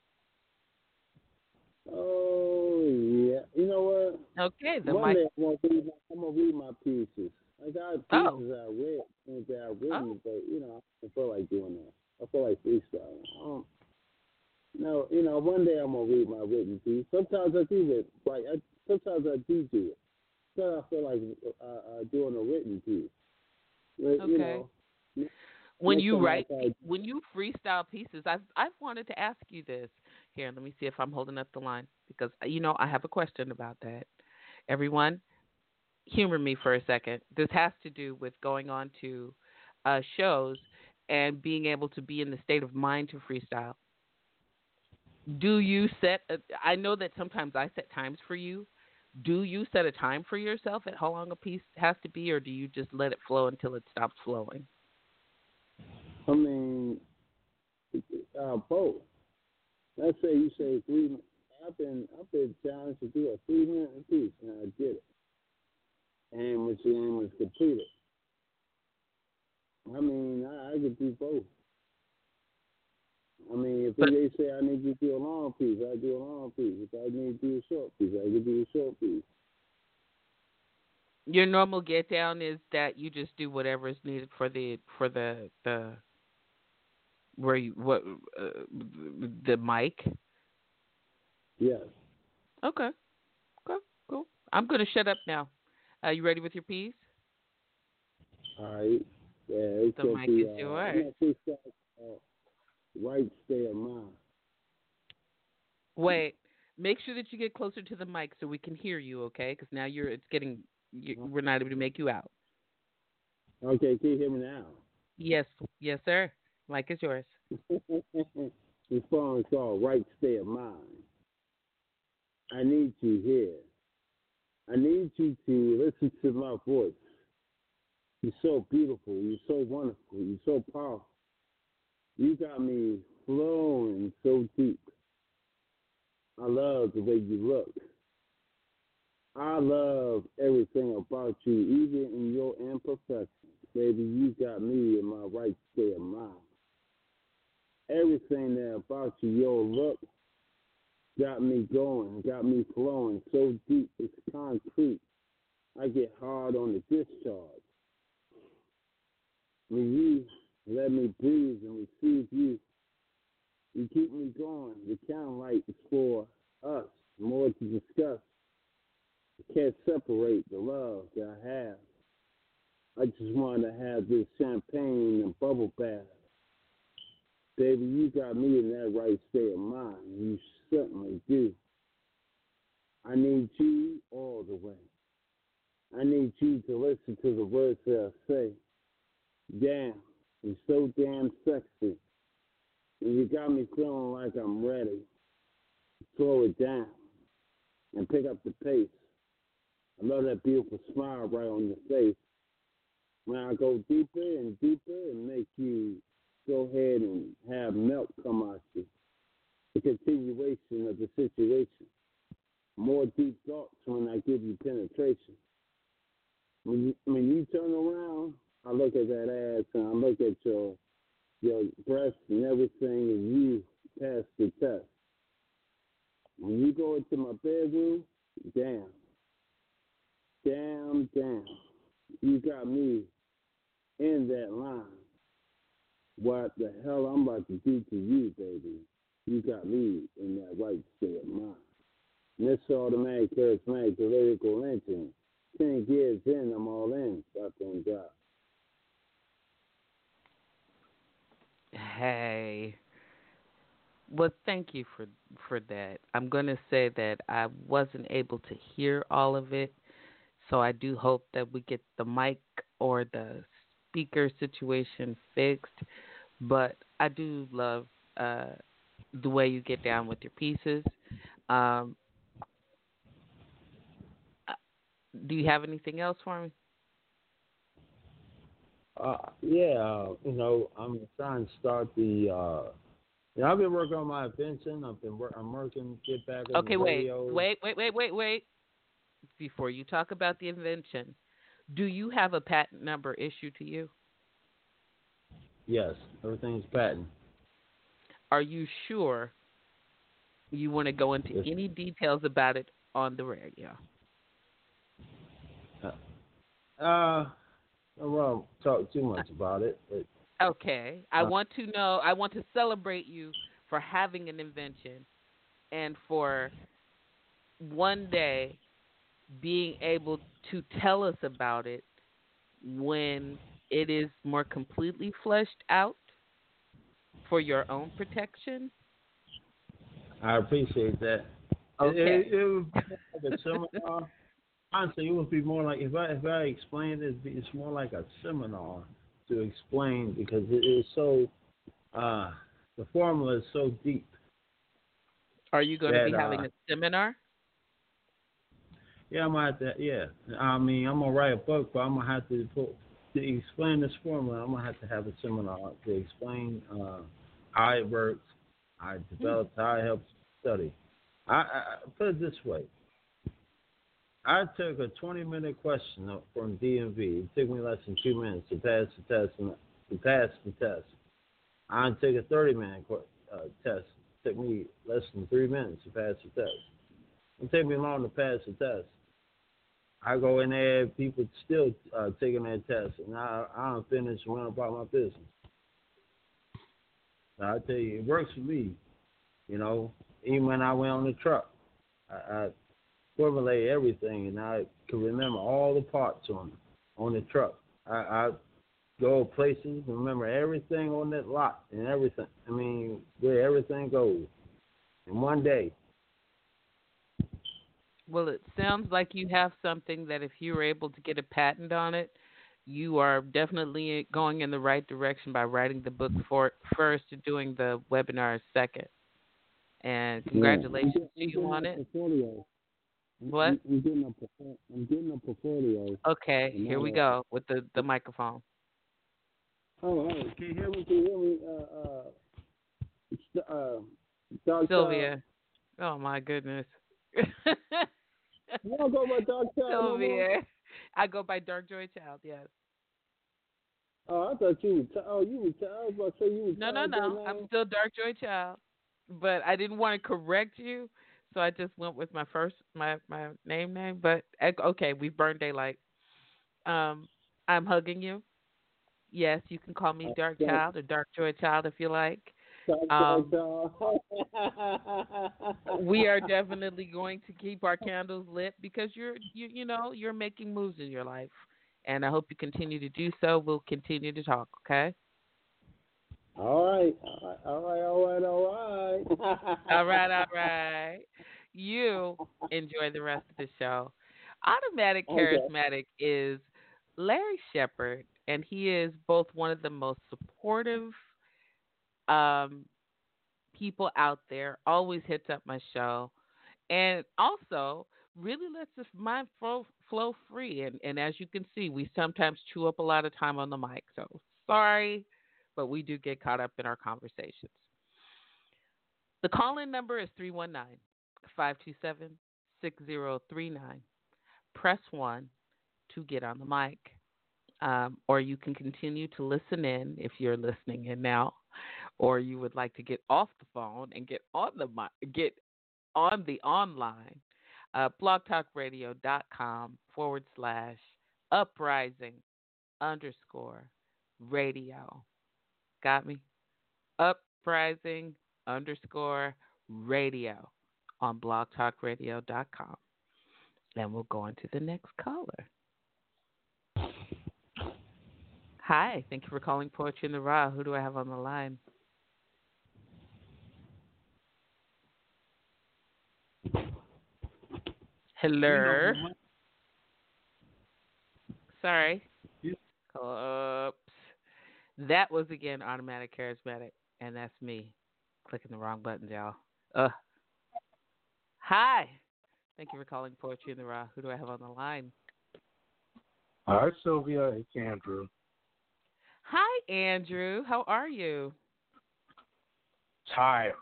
[SPEAKER 7] Oh, yeah. You know what?
[SPEAKER 1] Okay.
[SPEAKER 7] One day I'm going to read my pieces. I got pieces I read, things that I've written, but, you know, I don't feel like doing that. I feel like freestyling. No, one day I'm gonna read my written piece. Sometimes I do it. Sometimes I do it. So I feel like doing a written piece. But,
[SPEAKER 1] Okay. When
[SPEAKER 7] next
[SPEAKER 1] you
[SPEAKER 7] time
[SPEAKER 1] write, when you freestyle pieces, I've wanted to ask you this. Here, let me see if I'm holding up the line because I have a question about that. Everyone, humor me for a second. This has to do with going on to shows and being able to be in the state of mind to freestyle. Do you set? I know that sometimes I set times for you. Do you set a time for yourself at how long a piece has to be, or do you just let it flow until it stops flowing?
[SPEAKER 7] I mean, both. Let's say you say 3. I've been challenged to do a 3-minute piece, and I did it, and which then was completed. I mean, I could do both. I mean, if
[SPEAKER 1] But
[SPEAKER 7] they say I need you to do a long piece, I do a long piece. If I need to do a short piece, I can do a short piece.
[SPEAKER 1] your normal get down is that you just do whatever is needed for the where you what the mic.
[SPEAKER 7] Yes.
[SPEAKER 1] Okay, okay, cool. I'm gonna shut up now. You ready with your piece?
[SPEAKER 7] All right. Yeah, it's
[SPEAKER 1] The
[SPEAKER 7] going to
[SPEAKER 1] mic
[SPEAKER 7] be,
[SPEAKER 1] is
[SPEAKER 7] I'm
[SPEAKER 1] yours.
[SPEAKER 7] going to say right state of mind.
[SPEAKER 1] Wait, make sure that you get closer to the mic so we can hear you, okay? Because now we're not able to make you out.
[SPEAKER 7] Okay, can you hear me now?
[SPEAKER 1] Yes, yes, sir. Mic is yours.
[SPEAKER 7] This song is called Right State of Mind. I need you here. I need you to listen to my voice. You're so beautiful. You're so wonderful. You're so powerful. You got me flowing so deep. I love the way you look. I love everything about you, even in your imperfections. Baby, you got me in my right state of mind. Everything there about you, your look, got me going, got me flowing so deep, it's concrete. I get hard on the discharge. When you let me breathe and receive you, you keep me going. The candlelight is for us, more to discuss. I can't separate the love that I have. I just want to have this champagne and bubble bath. Baby, you got me in that right state of mind. You certainly do. I need you all the way. I need you to listen to the words that I say. Damn, you're so damn sexy. And you got me feeling like I'm ready. Slow it down and pick up the pace. I love that beautiful smile right on your face. When I go deeper and deeper and make you go ahead and have milk come out you. The continuation of the situation. More deep thoughts when I give you penetration. When you turn around, I look at that ass and I look at your breasts and everything, and you pass the test. When you go into my bedroom, damn, you got me in that line. What the hell I'm about to do to you, baby? You got me in that right state of mind. And this automatic, charismatic, political engine. 10 years in, I'm all in. I thank God.
[SPEAKER 1] Hey. Well, thank you for that. I'm going to say that I wasn't able to hear all of it, so I do hope that we get the mic or the speaker situation fixed. But I do love the way you get down with your pieces. Um, uh, do you have anything else for me?
[SPEAKER 7] I'm trying to start the. I've been working on my invention. I'm working to get back on
[SPEAKER 1] Okay,
[SPEAKER 7] the radio.
[SPEAKER 1] wait. Before you talk about the invention, do you have a patent number issued to you?
[SPEAKER 7] Yes, everything's patent.
[SPEAKER 1] Are you sure you want to go into
[SPEAKER 7] Yes.
[SPEAKER 1] any details about it on the radio?
[SPEAKER 7] I won't talk too much about it. But,
[SPEAKER 1] Okay. I want to know, I want to celebrate you for having an invention and for one day being able to tell us about it when it is more completely fleshed out for your own protection?
[SPEAKER 7] I appreciate that.
[SPEAKER 1] Okay.
[SPEAKER 7] It would be like a seminar. Honestly, it would be more like if I explained it, it's more like a seminar to explain because it is so. The formula is so deep.
[SPEAKER 1] Are you going to be having a seminar?
[SPEAKER 7] Yeah, I'm gonna have to. Yeah, I mean, I'm gonna write a book, but I'm gonna have to explain this formula. I'm gonna have to have a seminar to explain how it works, how it develops, how it helps study. I put it this way. I took a 20-minute question from DMV. It took me less than 2 minutes to pass the test. I took a 30-minute test. It took me less than 3 minutes to pass the test. It took me long to pass the test. I go in there, people still taking their test, and I don't finish and went about my business. Now, I tell you, it works for me. You know, even when I went on the truck, I formulate everything, and I can remember all the parts on the truck. I go places and remember everything on that lot and everything. I mean, where everything goes in one day.
[SPEAKER 1] Well, it sounds like you have something that if you were able to get a patent on it, you are definitely going in the right direction by writing the book first and doing the webinar second. And congratulations to you on it.
[SPEAKER 7] Portfolio.
[SPEAKER 1] What?
[SPEAKER 7] I'm getting a portfolio.
[SPEAKER 1] Okay, here we go with the microphone.
[SPEAKER 7] Oh, can you hear me? Can you hear me? Dr.
[SPEAKER 1] Sylvia. Oh my goodness.
[SPEAKER 7] You don't go by Dark Child
[SPEAKER 1] Sylvia.
[SPEAKER 7] no more?
[SPEAKER 1] I go by Dark Joy Child, yes.
[SPEAKER 7] Oh, I thought you were. You were. I was about to say you were.
[SPEAKER 1] No. I'm still Dark Joy Child, but I didn't want to correct you, so I just went with my name. But okay, we burned daylight. I'm hugging you. Yes, you can call me Dark Child or Dark Joy Child if you like. We are definitely going to keep our candles lit because you're making moves in your life, and I hope you continue to do so. We'll continue to talk, okay?
[SPEAKER 7] All right.
[SPEAKER 1] All right. You enjoy the rest of the show. Automatic Charismatic is Larry Shepard, and he is both one of the most supportive people out there, always hits up my show, and also really lets his mind flow free. And as you can see, we sometimes chew up a lot of time on the mic. So sorry, but we do get caught up in our conversations. The call-in number is 319-527-6039. Press 1 to get on the mic. Or you can continue to listen in if you're listening in now, or you would like to get off the phone and get on the online. blogtalkradio.com/uprising_radio. Got me? Uprising_radio on blogtalkradio.com. And we'll go on to the next caller. Hi, thank you for calling Poetry in the Raw. Who do I have on the line? Hello. Sorry. Oops. That was again Automatic Charismatic, and that's me clicking the wrong buttons, y'all. Hi. Thank you for calling Poetry in the Raw. Who do I have on the line?
[SPEAKER 3] Hi, Sylvia. It's Andrew.
[SPEAKER 1] Hi, Andrew. How are you?
[SPEAKER 3] Tired.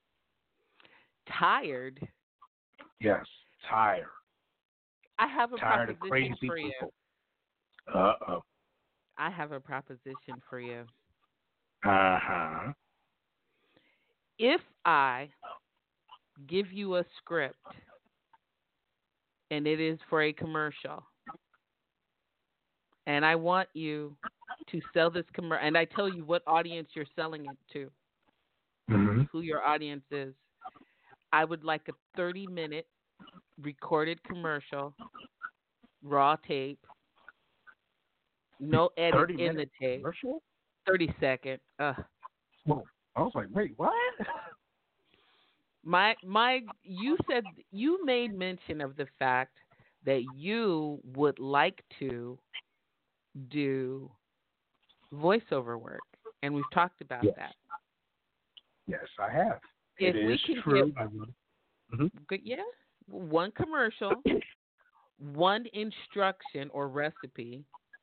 [SPEAKER 1] Tired?
[SPEAKER 3] Yes, tired.
[SPEAKER 1] I have a
[SPEAKER 3] tired of
[SPEAKER 1] proposition
[SPEAKER 3] crazy
[SPEAKER 1] for you.
[SPEAKER 3] people. Uh-oh.
[SPEAKER 1] I have a proposition for you.
[SPEAKER 3] Uh-huh.
[SPEAKER 1] If I give you a script and it is for a commercial, and I want you to sell this commercial, and I tell you what audience you're selling it to, who your audience is. I would like a 30-minute recorded commercial, raw tape, no edit in the tape.
[SPEAKER 8] Commercial?
[SPEAKER 1] 30-second.
[SPEAKER 8] Whoa. I was like, wait, what?
[SPEAKER 1] You said you made mention of the fact that you would like to do voiceover work, and we've talked about that.
[SPEAKER 8] Yes, I have.
[SPEAKER 1] If
[SPEAKER 8] it
[SPEAKER 1] we
[SPEAKER 8] is
[SPEAKER 1] can
[SPEAKER 8] true.
[SPEAKER 1] get one commercial, one instruction or recipe,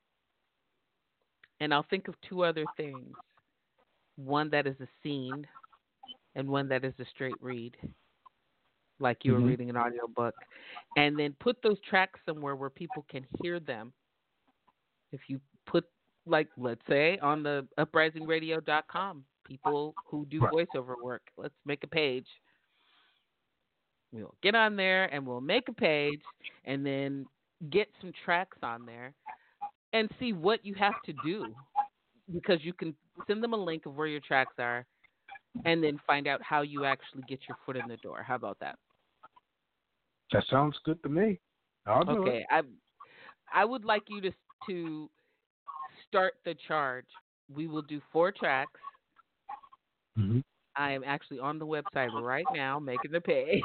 [SPEAKER 1] and I'll think of two other things. One that is a scene, and one that is a straight read, like you were reading an audiobook. And then put those tracks somewhere where people can hear them. If you put, like, let's say, on the uprisingradio.com, people who do voiceover work, let's make a page. We'll get on there and we'll make a page and then get some tracks on there and see what you have to do, because you can send them a link of where your tracks are and then find out how you actually get your foot in the door. How about that?
[SPEAKER 8] That sounds good to me. I'll do it.
[SPEAKER 1] Okay. I would like you to start the charge. We will do 4 tracks. I am actually on the website right now making the page.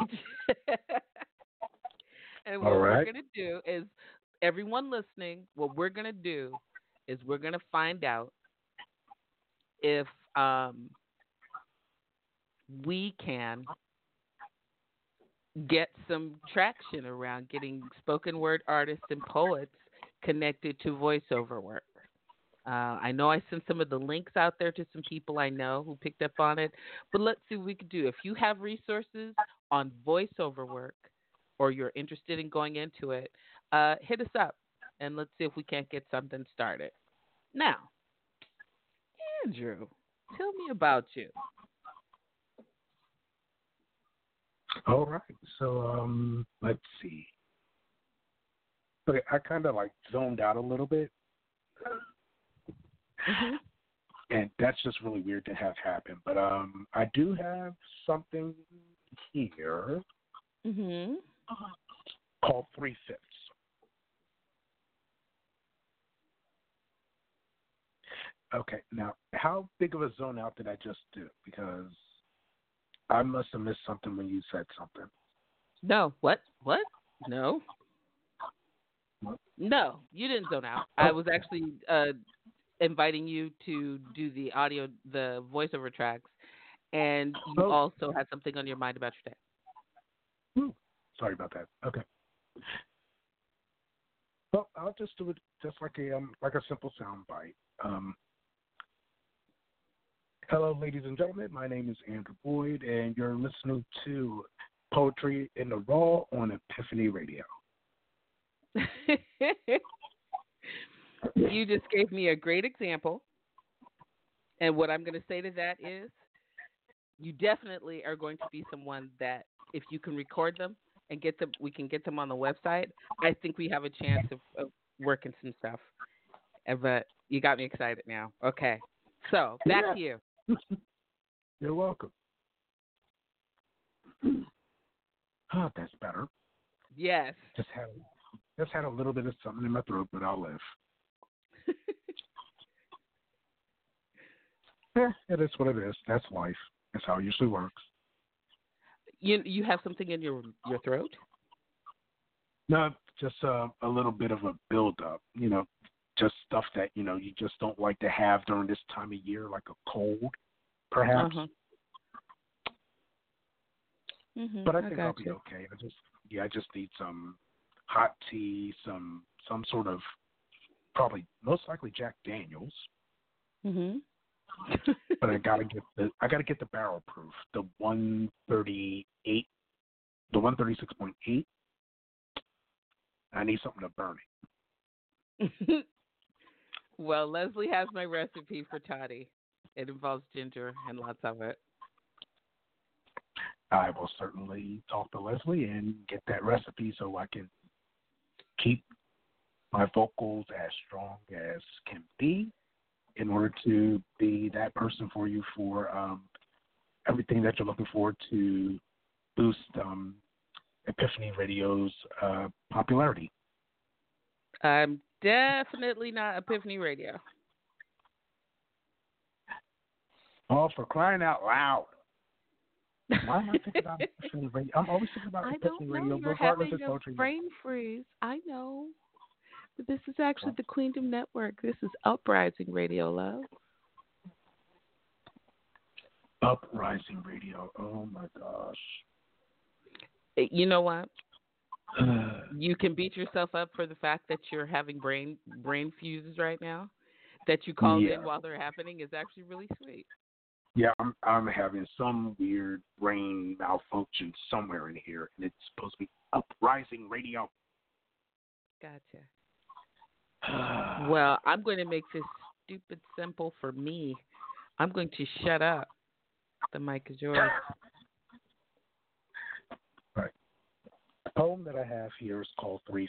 [SPEAKER 1] And what we're going to do is, everyone listening, what we're going to do is we're going to find out if we can get some traction around getting spoken word artists and poets connected to voiceover work. I know I sent some of the links out there to some people I know who picked up on it, but let's see what we could do. If you have resources on voiceover work or you're interested in going into it, hit us up and let's see if we can't get something started. Now, Andrew, tell me about you.
[SPEAKER 8] All right. So, let's see. Okay, I kind of like zoned out a little bit. And that's just really weird to have happen. But I do have something here called 3/5. Okay, now how big of a zone out did I just do? Because I must have missed something when you said something.
[SPEAKER 1] No. What? No. No, you didn't zone out. I was actually inviting you to do the voiceover tracks, and you also had something on your mind about your day.
[SPEAKER 8] Sorry about that. Okay. Well, I'll just do it just like a simple sound bite. Hello, ladies and gentlemen. My name is Andrew Boyd, and you're listening to Poetry in the Raw on Epiphany Radio.
[SPEAKER 1] You just gave me a great example. And what I'm going to say to that is, you definitely are going to be someone that, if you can record them and get them, we can get them on the website. I think we have a chance of working some stuff. But you got me excited now. Okay. So back to you.
[SPEAKER 8] You're welcome. Oh, that's better.
[SPEAKER 1] Yes.
[SPEAKER 8] Just had a little bit of something in my throat, but I'll live. It is what it is. That's life. That's how it usually works.
[SPEAKER 1] You have something in your throat?
[SPEAKER 8] No, just a little bit of a build-up. Just stuff that, you just don't like to have during this time of year, like a cold, perhaps. But I think I'll be okay. I just need some hot tea, some sort of, probably most likely Jack Daniels. But I gotta get the barrel proof, the 138, the 136.8. I need something to burn it.
[SPEAKER 1] Well, Leslie has my recipe for toddy. It involves ginger and lots of it.
[SPEAKER 8] I will certainly talk to Leslie and get that recipe so I can keep my vocals as strong as can be in order to be that person for you for everything that you're looking for to boost Epiphany Radio's popularity.
[SPEAKER 1] I'm definitely not Epiphany Radio.
[SPEAKER 8] Oh, for crying out loud. Why am I thinking about Epiphany Radio? I'm always thinking about Epiphany Radio,
[SPEAKER 1] You're
[SPEAKER 8] regardless
[SPEAKER 1] having
[SPEAKER 8] of poetry.
[SPEAKER 1] a brain freeze. I know. But this is actually the Queendom Network. This is Uprising Radio, love.
[SPEAKER 8] Uprising Radio. Oh, my gosh.
[SPEAKER 1] You know what? You can beat yourself up for the fact that you're having brain fuses right now. That you called in while they're happening is actually really sweet.
[SPEAKER 8] Yeah, I'm having some weird brain malfunction somewhere in here, and it's supposed to be Uprising Radio.
[SPEAKER 1] Gotcha. Well, I'm going to make this stupid simple for me. I'm going to shut up. The mic is yours.
[SPEAKER 8] All right. The poem that I have here is called 3/5.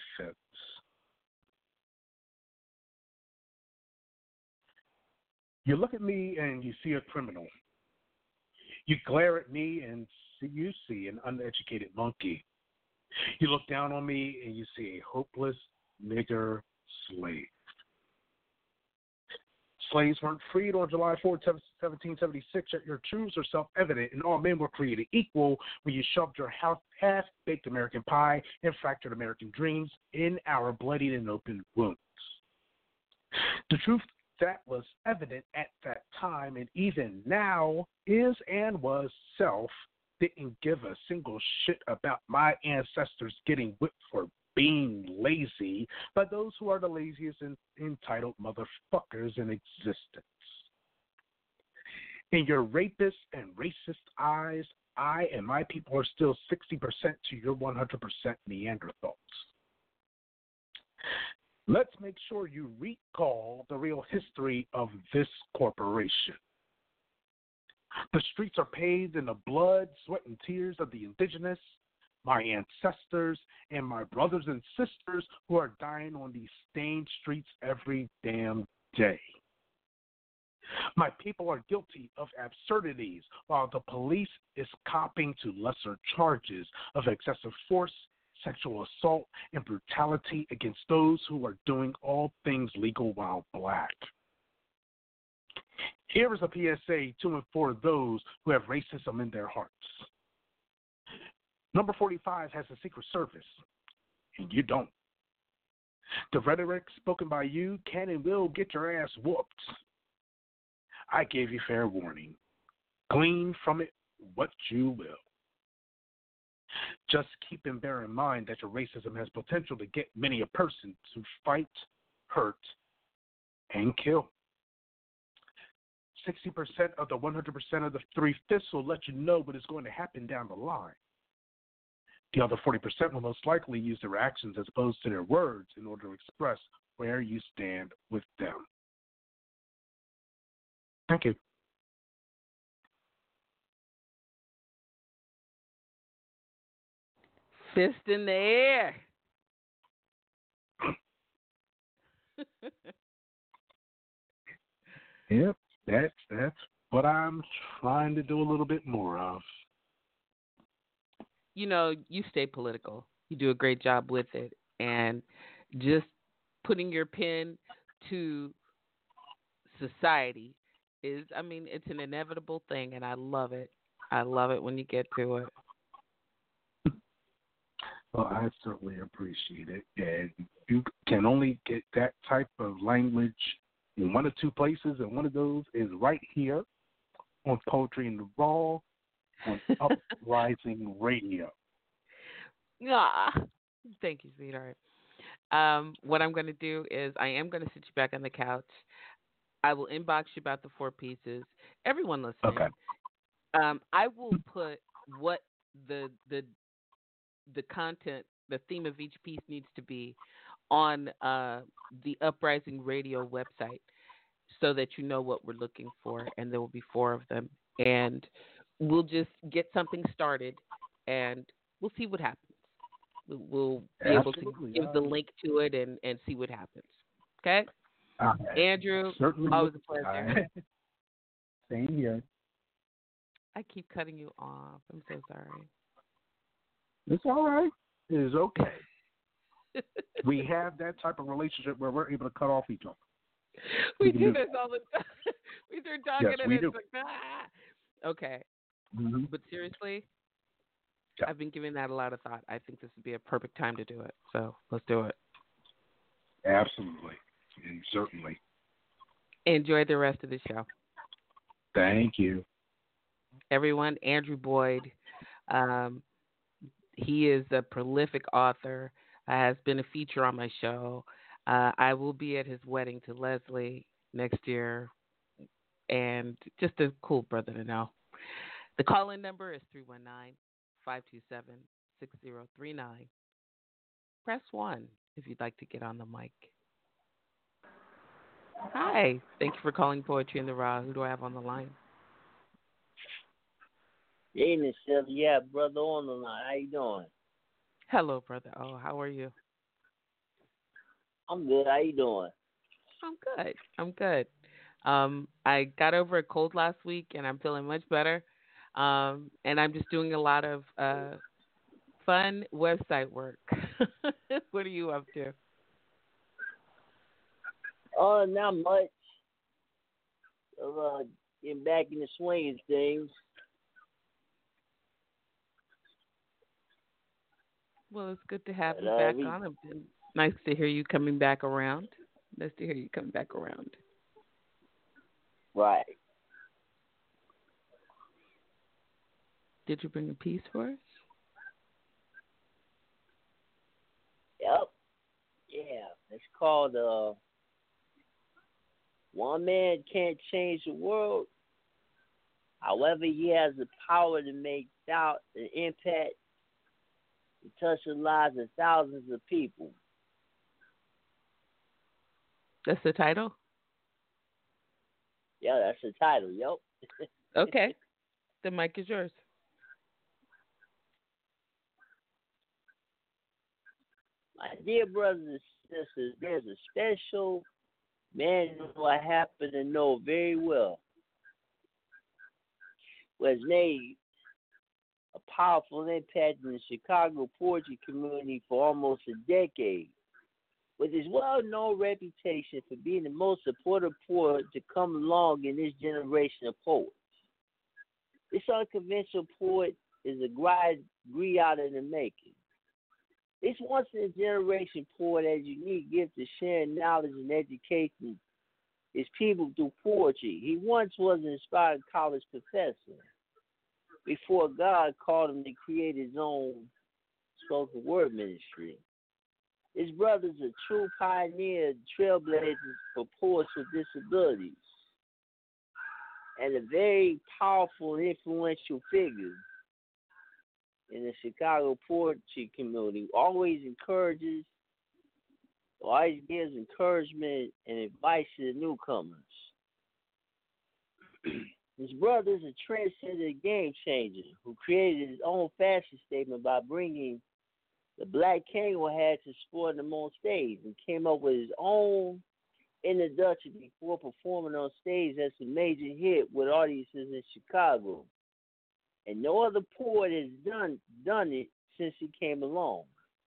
[SPEAKER 8] You look at me and you see a criminal. You glare at me and you see an uneducated monkey. You look down on me and you see a hopeless nigger slave. Slaves weren't freed on July 4th, 1776, yet your truths are self-evident, and all men were created equal when you shoved your half-baked American pie and fractured American dreams in our bloodied and open wounds. The truth that was evident at that time and even now is and was self didn't give a single shit about my ancestors getting whipped for being lazy by those who are the laziest and entitled motherfuckers in existence. In your rapist and racist eyes, I and my people are still 60% to your 100% Neanderthals. Let's make sure you recall the real history of this corporation. The streets are paved in the blood, sweat, and tears of the indigenous, my ancestors, and my brothers and sisters who are dying on these stained streets every damn day. My people are guilty of absurdities while the police is copping to lesser charges of excessive force, sexual assault, and brutality against those who are doing all things legal while black. Here is a PSA to and for those who have racism in their hearts. Number 45 has a Secret Service, and you don't. The rhetoric spoken by you can and will get your ass whooped. I gave you fair warning. Glean from it what you will. Just keep and bear in mind that your racism has potential to get many a person to fight, hurt, and kill. 60% of the 100% of the 3/5 will let you know what is going to happen down the line. The other 40% will most likely use their actions as opposed to their words in order to express where you stand with them. Thank you.
[SPEAKER 1] Fist in the air.
[SPEAKER 8] Yep, that's what I'm trying to do a little bit more of.
[SPEAKER 1] You know, you stay political. You do a great job with it. And just putting your pen to society is, I mean, it's an inevitable thing, and I love it. I love it when you get to it.
[SPEAKER 8] Well, I certainly appreciate it. And you can only get that type of language in one or two places, and one of those is right here on Poetry in the Raw on Uprising Radio.
[SPEAKER 1] Ah, thank you, sweetheart. What I'm going to do is I am going to sit you back on the couch. I will inbox you about the 4 pieces. Everyone listening.
[SPEAKER 8] Okay.
[SPEAKER 1] I will put what the content, the theme of each piece needs to be on the Uprising Radio website so that you know what we're looking for, and there will be 4 of them. And we'll just get something started, and we'll see what happens. We'll be able to give the link to it and see what happens. Okay? Andrew,
[SPEAKER 8] certainly
[SPEAKER 1] always a pleasure.
[SPEAKER 8] Same here.
[SPEAKER 1] I keep cutting you off. I'm so sorry.
[SPEAKER 8] It's all right. It is okay. We have that type of relationship where we're able to cut off each other.
[SPEAKER 1] We do this all the time. We start talking
[SPEAKER 8] Yes,
[SPEAKER 1] and
[SPEAKER 8] we
[SPEAKER 1] it's
[SPEAKER 8] do.
[SPEAKER 1] like, ah. Okay.
[SPEAKER 8] Mm-hmm.
[SPEAKER 1] But seriously,
[SPEAKER 8] Yeah.
[SPEAKER 1] I've been giving that a lot of thought. I think this would be a perfect time to do it. So let's do it.
[SPEAKER 8] Absolutely. And certainly.
[SPEAKER 1] Enjoy the rest of the show.
[SPEAKER 8] Thank you.
[SPEAKER 1] Everyone, Andrew Boyd. He is a prolific author, has been a feature on my show. I will be at his wedding to Leslie next year, and just a cool brother to know. The call-in number is 319-527-6039. Press 1 if you'd like to get on the mic. Hi. Thank you for calling Poetry in the Raw. Who do I have on the line?
[SPEAKER 9] Hey, Michelle. Yeah, brother on the line. How you doing?
[SPEAKER 1] Hello, brother. Oh, how are you?
[SPEAKER 9] I'm good. How you doing?
[SPEAKER 1] I'm good. I got over a cold last week, and I'm feeling much better. And I'm just doing a lot of fun website work. What are you up to?
[SPEAKER 9] Not much. Getting back in the swing of things.
[SPEAKER 1] Well, it's good to have you back on. It's been nice to hear you coming back around.
[SPEAKER 9] Right.
[SPEAKER 1] Did you bring a piece for us?
[SPEAKER 9] Yep. Yeah. It's called One Man Can't Change the World. However, he has the power to make doubt an impact and touch the lives of thousands of people.
[SPEAKER 1] That's the title?
[SPEAKER 9] Yeah, that's the title. Yep.
[SPEAKER 1] Okay. The mic is yours.
[SPEAKER 9] My dear brothers and sisters, there's a special man who I happen to know very well, who has made a powerful impact in the Chicago poetry community for almost a decade, with his well-known reputation for being the most supportive poet to come along in this generation of poets. This unconventional poet is a griot in the making. This once-in-a-generation poet has a unique gift of sharing knowledge and education his people through poetry. He once was an inspired college professor before God called him to create his own spoken word ministry. His brother's a true pioneer, trailblazer for poets with disabilities, and a very powerful and influential figure in the Chicago poetry community. Always gives encouragement and advice to the newcomers. His brother is a trendsetter game changer who created his own fashion statement by bringing the black kangaroo hat to sport him on stage, and came up with his own introduction before performing on stage as a major hit with audiences in Chicago. And no other poet has done it since he came along.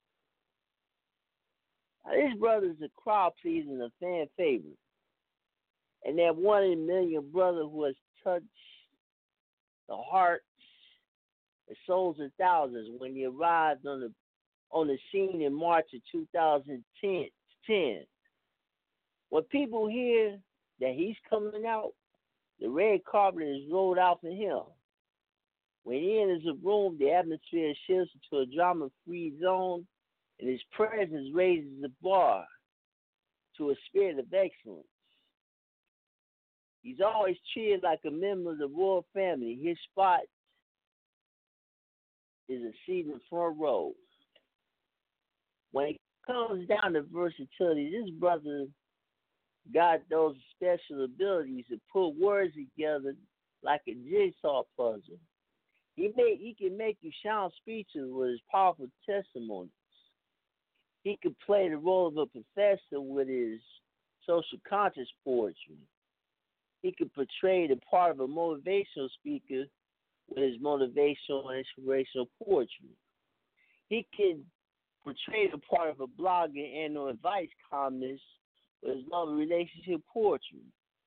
[SPEAKER 9] Now, this brother is a crowd pleaser and a fan favorite, and that 1 in a million brother who has touched the hearts and souls of thousands when he arrived on the scene in March of 2010. When people hear that he's coming out, the red carpet is rolled out for him. When he enters a room, the atmosphere shifts into a drama-free zone, and his presence raises the bar to a spirit of excellence. He's always treated like a member of the royal family. His spot is a seat in the front row. When it comes down to versatility, this brother got those special abilities to put words together like a jigsaw puzzle. He can make you sound speechless with his powerful testimonies. He could play the role of a professor with his social conscious poetry. He could portray the part of a motivational speaker with his motivational and inspirational poetry. He can portray the part of a blogger and or advice columnist with his love and relationship poetry.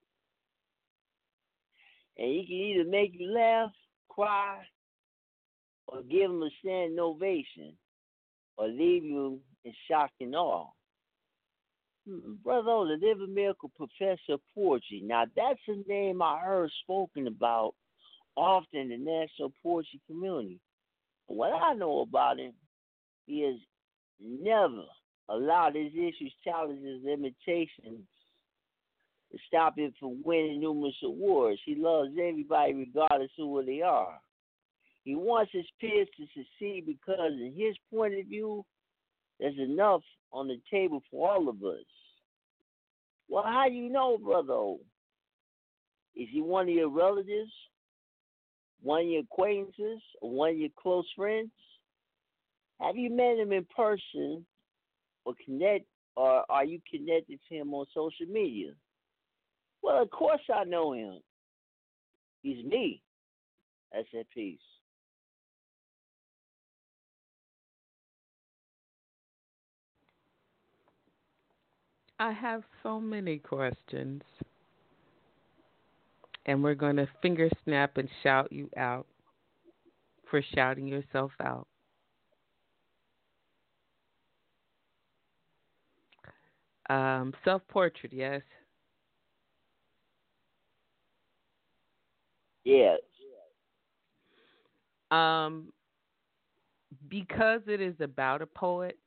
[SPEAKER 9] And he can either make you laugh, cry, or give him a standing ovation, or leave you in shock and awe. Brother, the Living Miracle Professor of Poetry. Now, that's a name I heard spoken about often in the national poetry community. What I know about him, he has never allowed his issues, challenges, limitations to stop him from winning numerous awards. He loves everybody regardless of who they are. He wants his peers to succeed because, in his point of view, there's enough on the table for all of us. Well, how do you know, brother? Is he one of your relatives, one of your acquaintances, or one of your close friends? Have you met him in person, or are you connected to him on social media? Well, of course I know him. He's me. That's that piece.
[SPEAKER 1] I have so many questions, and we're going to finger snap and shout you out for shouting yourself out. Self-portrait, yes?
[SPEAKER 9] Yes.
[SPEAKER 1] Because it is about a poet,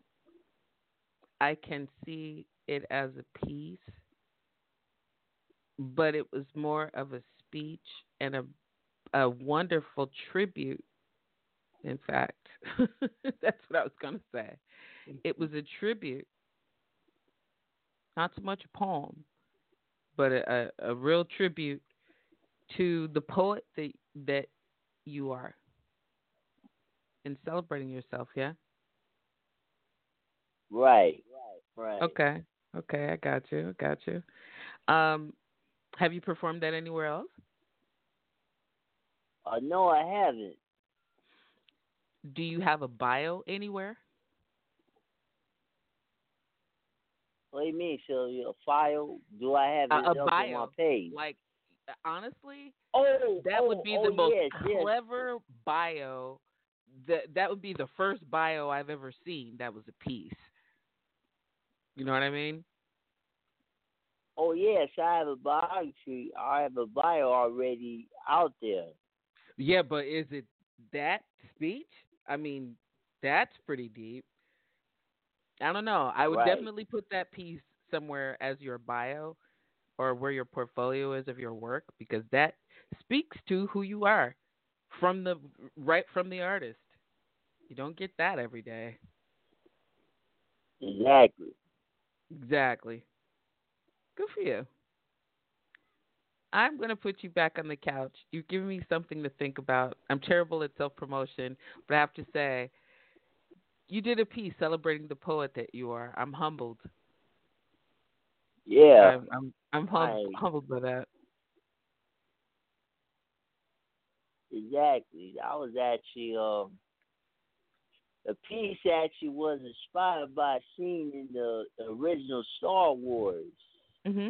[SPEAKER 1] I can see it as a piece, but it was more of a speech and a wonderful tribute. In fact, that's what I was going to say. It was a tribute, not so much a poem, but a real tribute to the poet that you are, and celebrating yourself. Yeah.
[SPEAKER 9] Right.
[SPEAKER 1] Okay. I got you. Have you performed that anywhere else?
[SPEAKER 9] No, I haven't.
[SPEAKER 1] Do you have a bio anywhere?
[SPEAKER 9] What do you mean, Sylvia? A file? Do I have it
[SPEAKER 1] a
[SPEAKER 9] up
[SPEAKER 1] bio
[SPEAKER 9] on my page?
[SPEAKER 1] Like, honestly,
[SPEAKER 9] that
[SPEAKER 1] would be the most
[SPEAKER 9] yes.
[SPEAKER 1] clever bio. That would be the first bio I've ever seen that was a piece. You know what I mean?
[SPEAKER 9] Oh, yes, I have a biography. I have a bio already out there.
[SPEAKER 1] Yeah, but is it that speech? I mean, that's pretty deep. I don't know. I would definitely put that piece somewhere as your bio or where your portfolio is of your work, because that speaks to who you are from the artist. You don't get that every day.
[SPEAKER 9] Exactly.
[SPEAKER 1] Good for you. I'm going to put you back on the couch. You've given me something to think about. I'm terrible at self-promotion, but I have to say, you did a piece celebrating the poet that you are. I'm humbled.
[SPEAKER 9] Yeah.
[SPEAKER 1] I'm humbled by that.
[SPEAKER 9] Exactly. I was actually the piece actually was inspired by a scene in the original Star Wars.
[SPEAKER 1] Mm-hmm.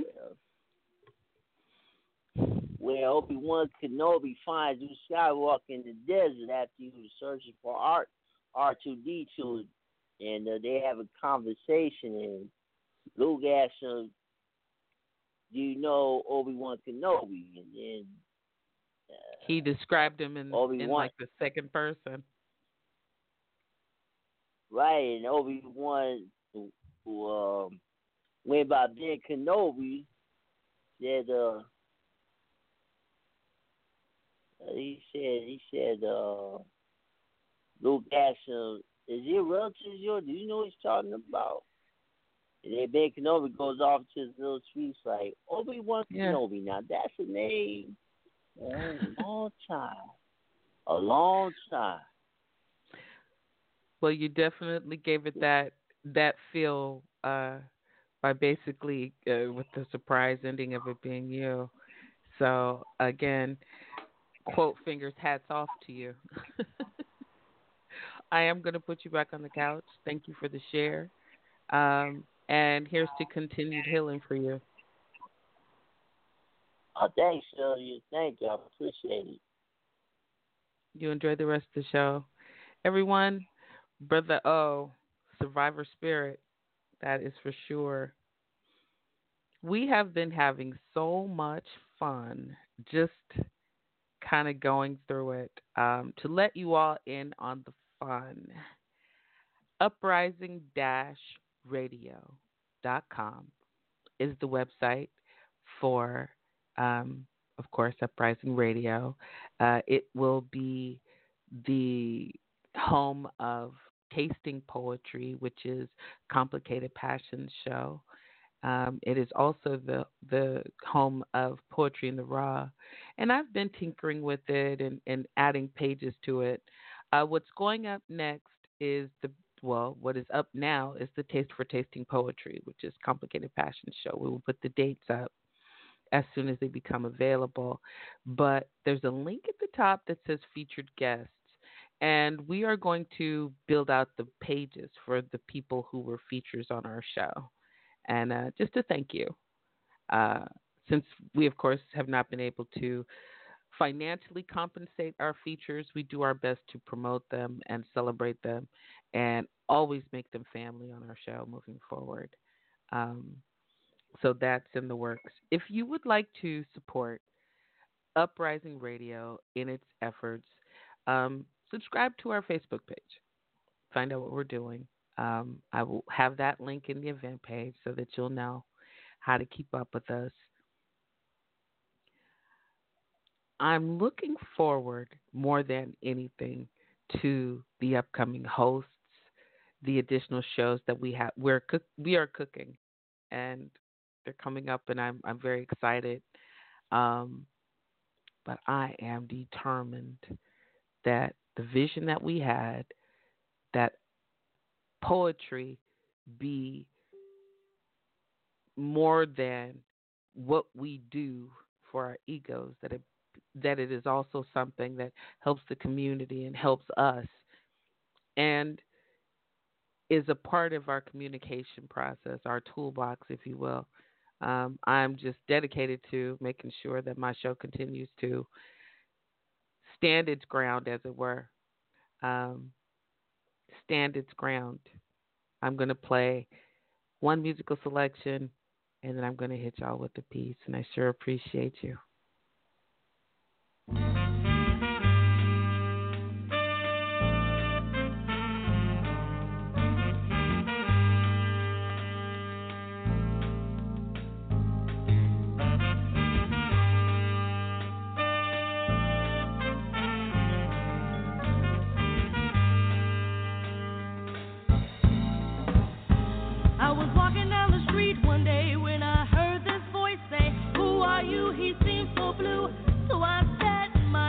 [SPEAKER 9] Where Obi-Wan Kenobi finds Luke Skywalker in the desert after he was searching for R2D2, and they have a conversation, and Luke asks him, "Do you know Obi-Wan Kenobi?" And then
[SPEAKER 1] he described him in like the second person.
[SPEAKER 9] Right, and Obi-Wan, who went by Ben Kenobi, said, he said, Luke asked him, "Is he a relative of yours? Do you know what he's talking about?" And then Ben Kenobi goes off to his little speech like, Obi-Wan Kenobi. Now, that's a name for a long time. A long time.
[SPEAKER 1] Well, you definitely gave it that feel by basically with the surprise ending of it being you. So, again, quote fingers, hats off to you. I am going to put you back on the couch. Thank you for the share. And here's to continued healing for you.
[SPEAKER 9] Oh, thanks, Sylvia. Thank you. I appreciate it.
[SPEAKER 1] You enjoy the rest of the show. Everyone, Brother O, Survivor Spirit, that is for sure. We have been having so much fun just kind of going through it. To let you all in on the fun, uprising-radio.com is the website for, of course, Uprising Radio. It will be the home of Tasting Poetry, which is Complicated Passions show. It is also the home of Poetry in the Raw. And I've been tinkering with it and adding pages to it. What's going up next is what is up now is the Taste for Tasting Poetry, which is Complicated Passions show. We will put the dates up as soon as they become available. But there's a link at the top that says featured guests. And we are going to build out the pages for the people who were features on our show. And just to thank you, since we, of course, have not been able to financially compensate our features, we do our best to promote them and celebrate them and always make them family on our show moving forward. So that's in the works. If you would like to support Uprising Radio in its efforts, subscribe to our Facebook page. Find out what we're doing. I will have that link in the event page so that you'll know how to keep up with us. I'm looking forward more than anything to the upcoming hosts, the additional shows that we have. We are cooking, and they're coming up, and I'm very excited. But I am determined that the vision that we had, that poetry be more than what we do for our egos, that it is also something that helps the community and helps us and is a part of our communication process, our toolbox, if you will. I'm just dedicated to making sure that my show continues to stand its ground, as it were. Stand its ground. I'm going to play one musical selection, and then I'm going to hit y'all with a piece, and I sure appreciate you.
[SPEAKER 10] He seemed so blue, so I said in my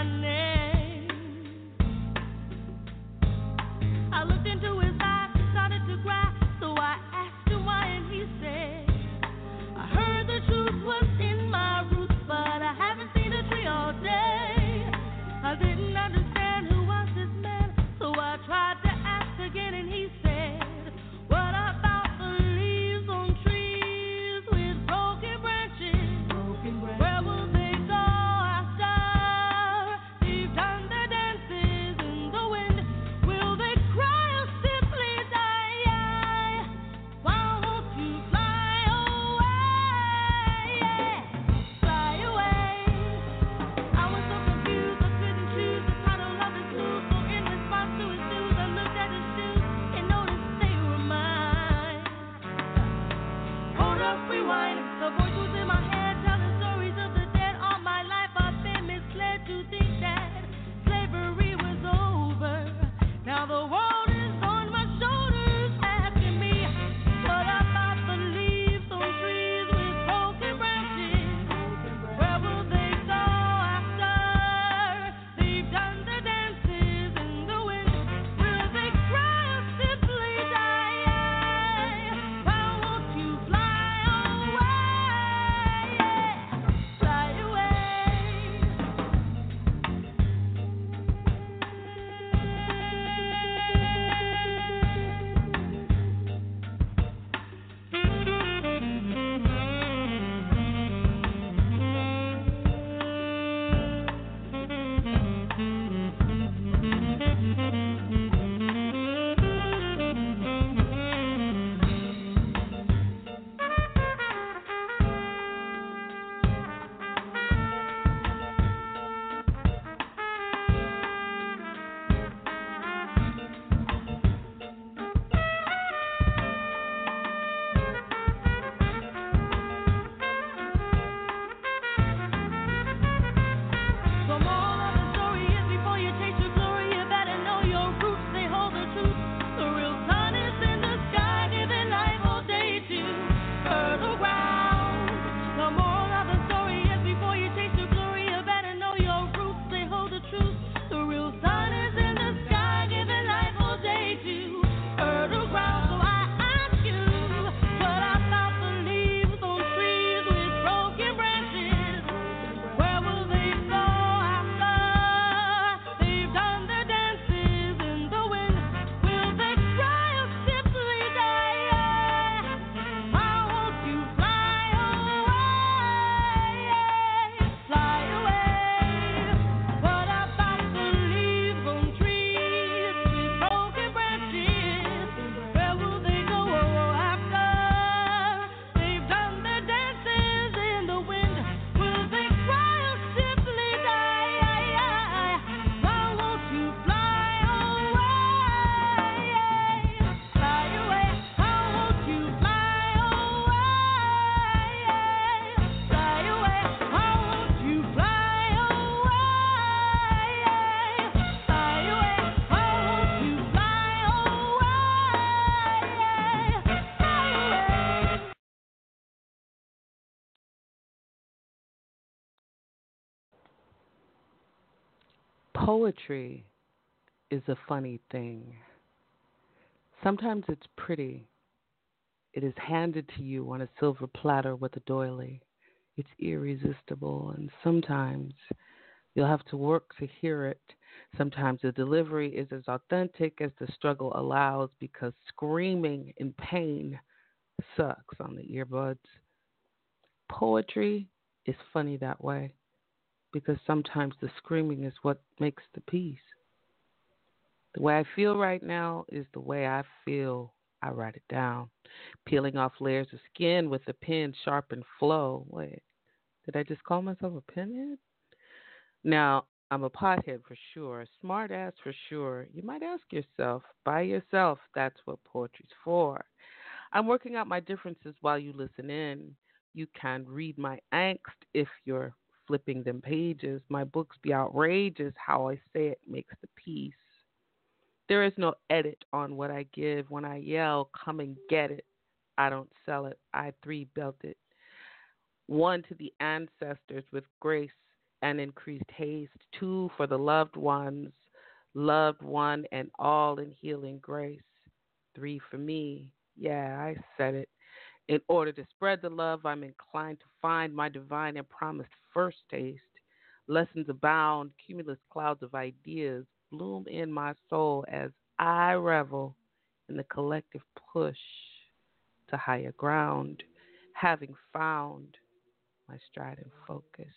[SPEAKER 1] Poetry is a funny thing. Sometimes it's pretty. It is handed to you on a silver platter with a doily. It's irresistible, and sometimes you'll have to work to hear it. Sometimes the delivery is as authentic as the struggle allows because screaming in pain sucks on the earbuds. Poetry is funny that way because sometimes the screaming is what makes the piece. The way I feel right now is the way I feel. I write it down, peeling off layers of skin with a pen, sharpened flow. Wait, did I just call myself a pinhead? Now, I'm a pothead for sure, a smart ass for sure. You might ask yourself, by yourself, that's what poetry's for. I'm working out my differences while you listen in. You can read my angst if you're flipping them pages. My books be outrageous. How I say it makes the piece. There is no edit on what I give. When I yell, come and get it, I don't sell it. I three-belt it. One, to the ancestors with grace and increased haste. Two, for the loved ones, loved one and all in healing grace. Three, for me. Yeah, I said it. In order to spread the love, I'm inclined to find my divine and promised first taste. Lessons abound, cumulus clouds of ideas bloom in my soul as I revel in the collective push to higher ground, having found my stride and focus.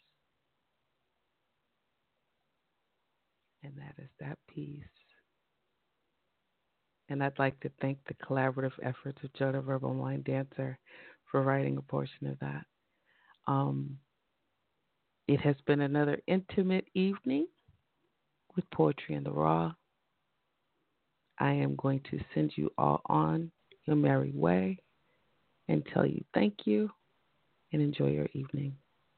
[SPEAKER 1] And that is that piece. And I'd like to thank the collaborative efforts of Joe the Verbal Mind Dancer for writing a portion of that. It has been another intimate evening with Poetry in the Raw. I am going to send you all on your merry way and tell you thank you and enjoy your evening.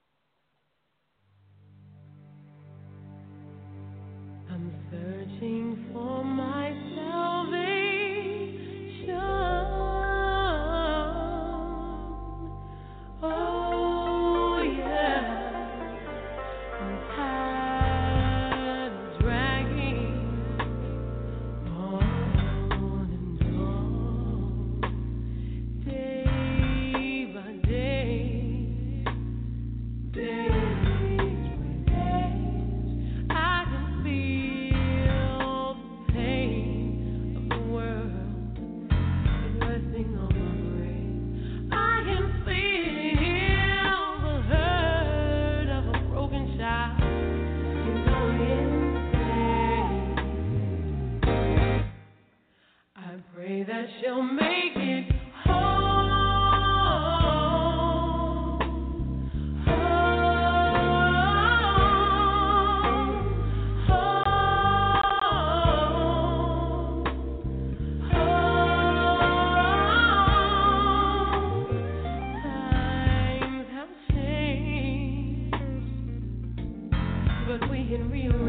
[SPEAKER 10] I'm searching for my salvation. Oh, yeah. I'm tired of dragging on and on, day by day, days with days. I can feel the pain of the world is resting on my brain. I can feel the hurt of a broken child. You know it's I pray that she'll make it home. Times have changed, but we can rearrange.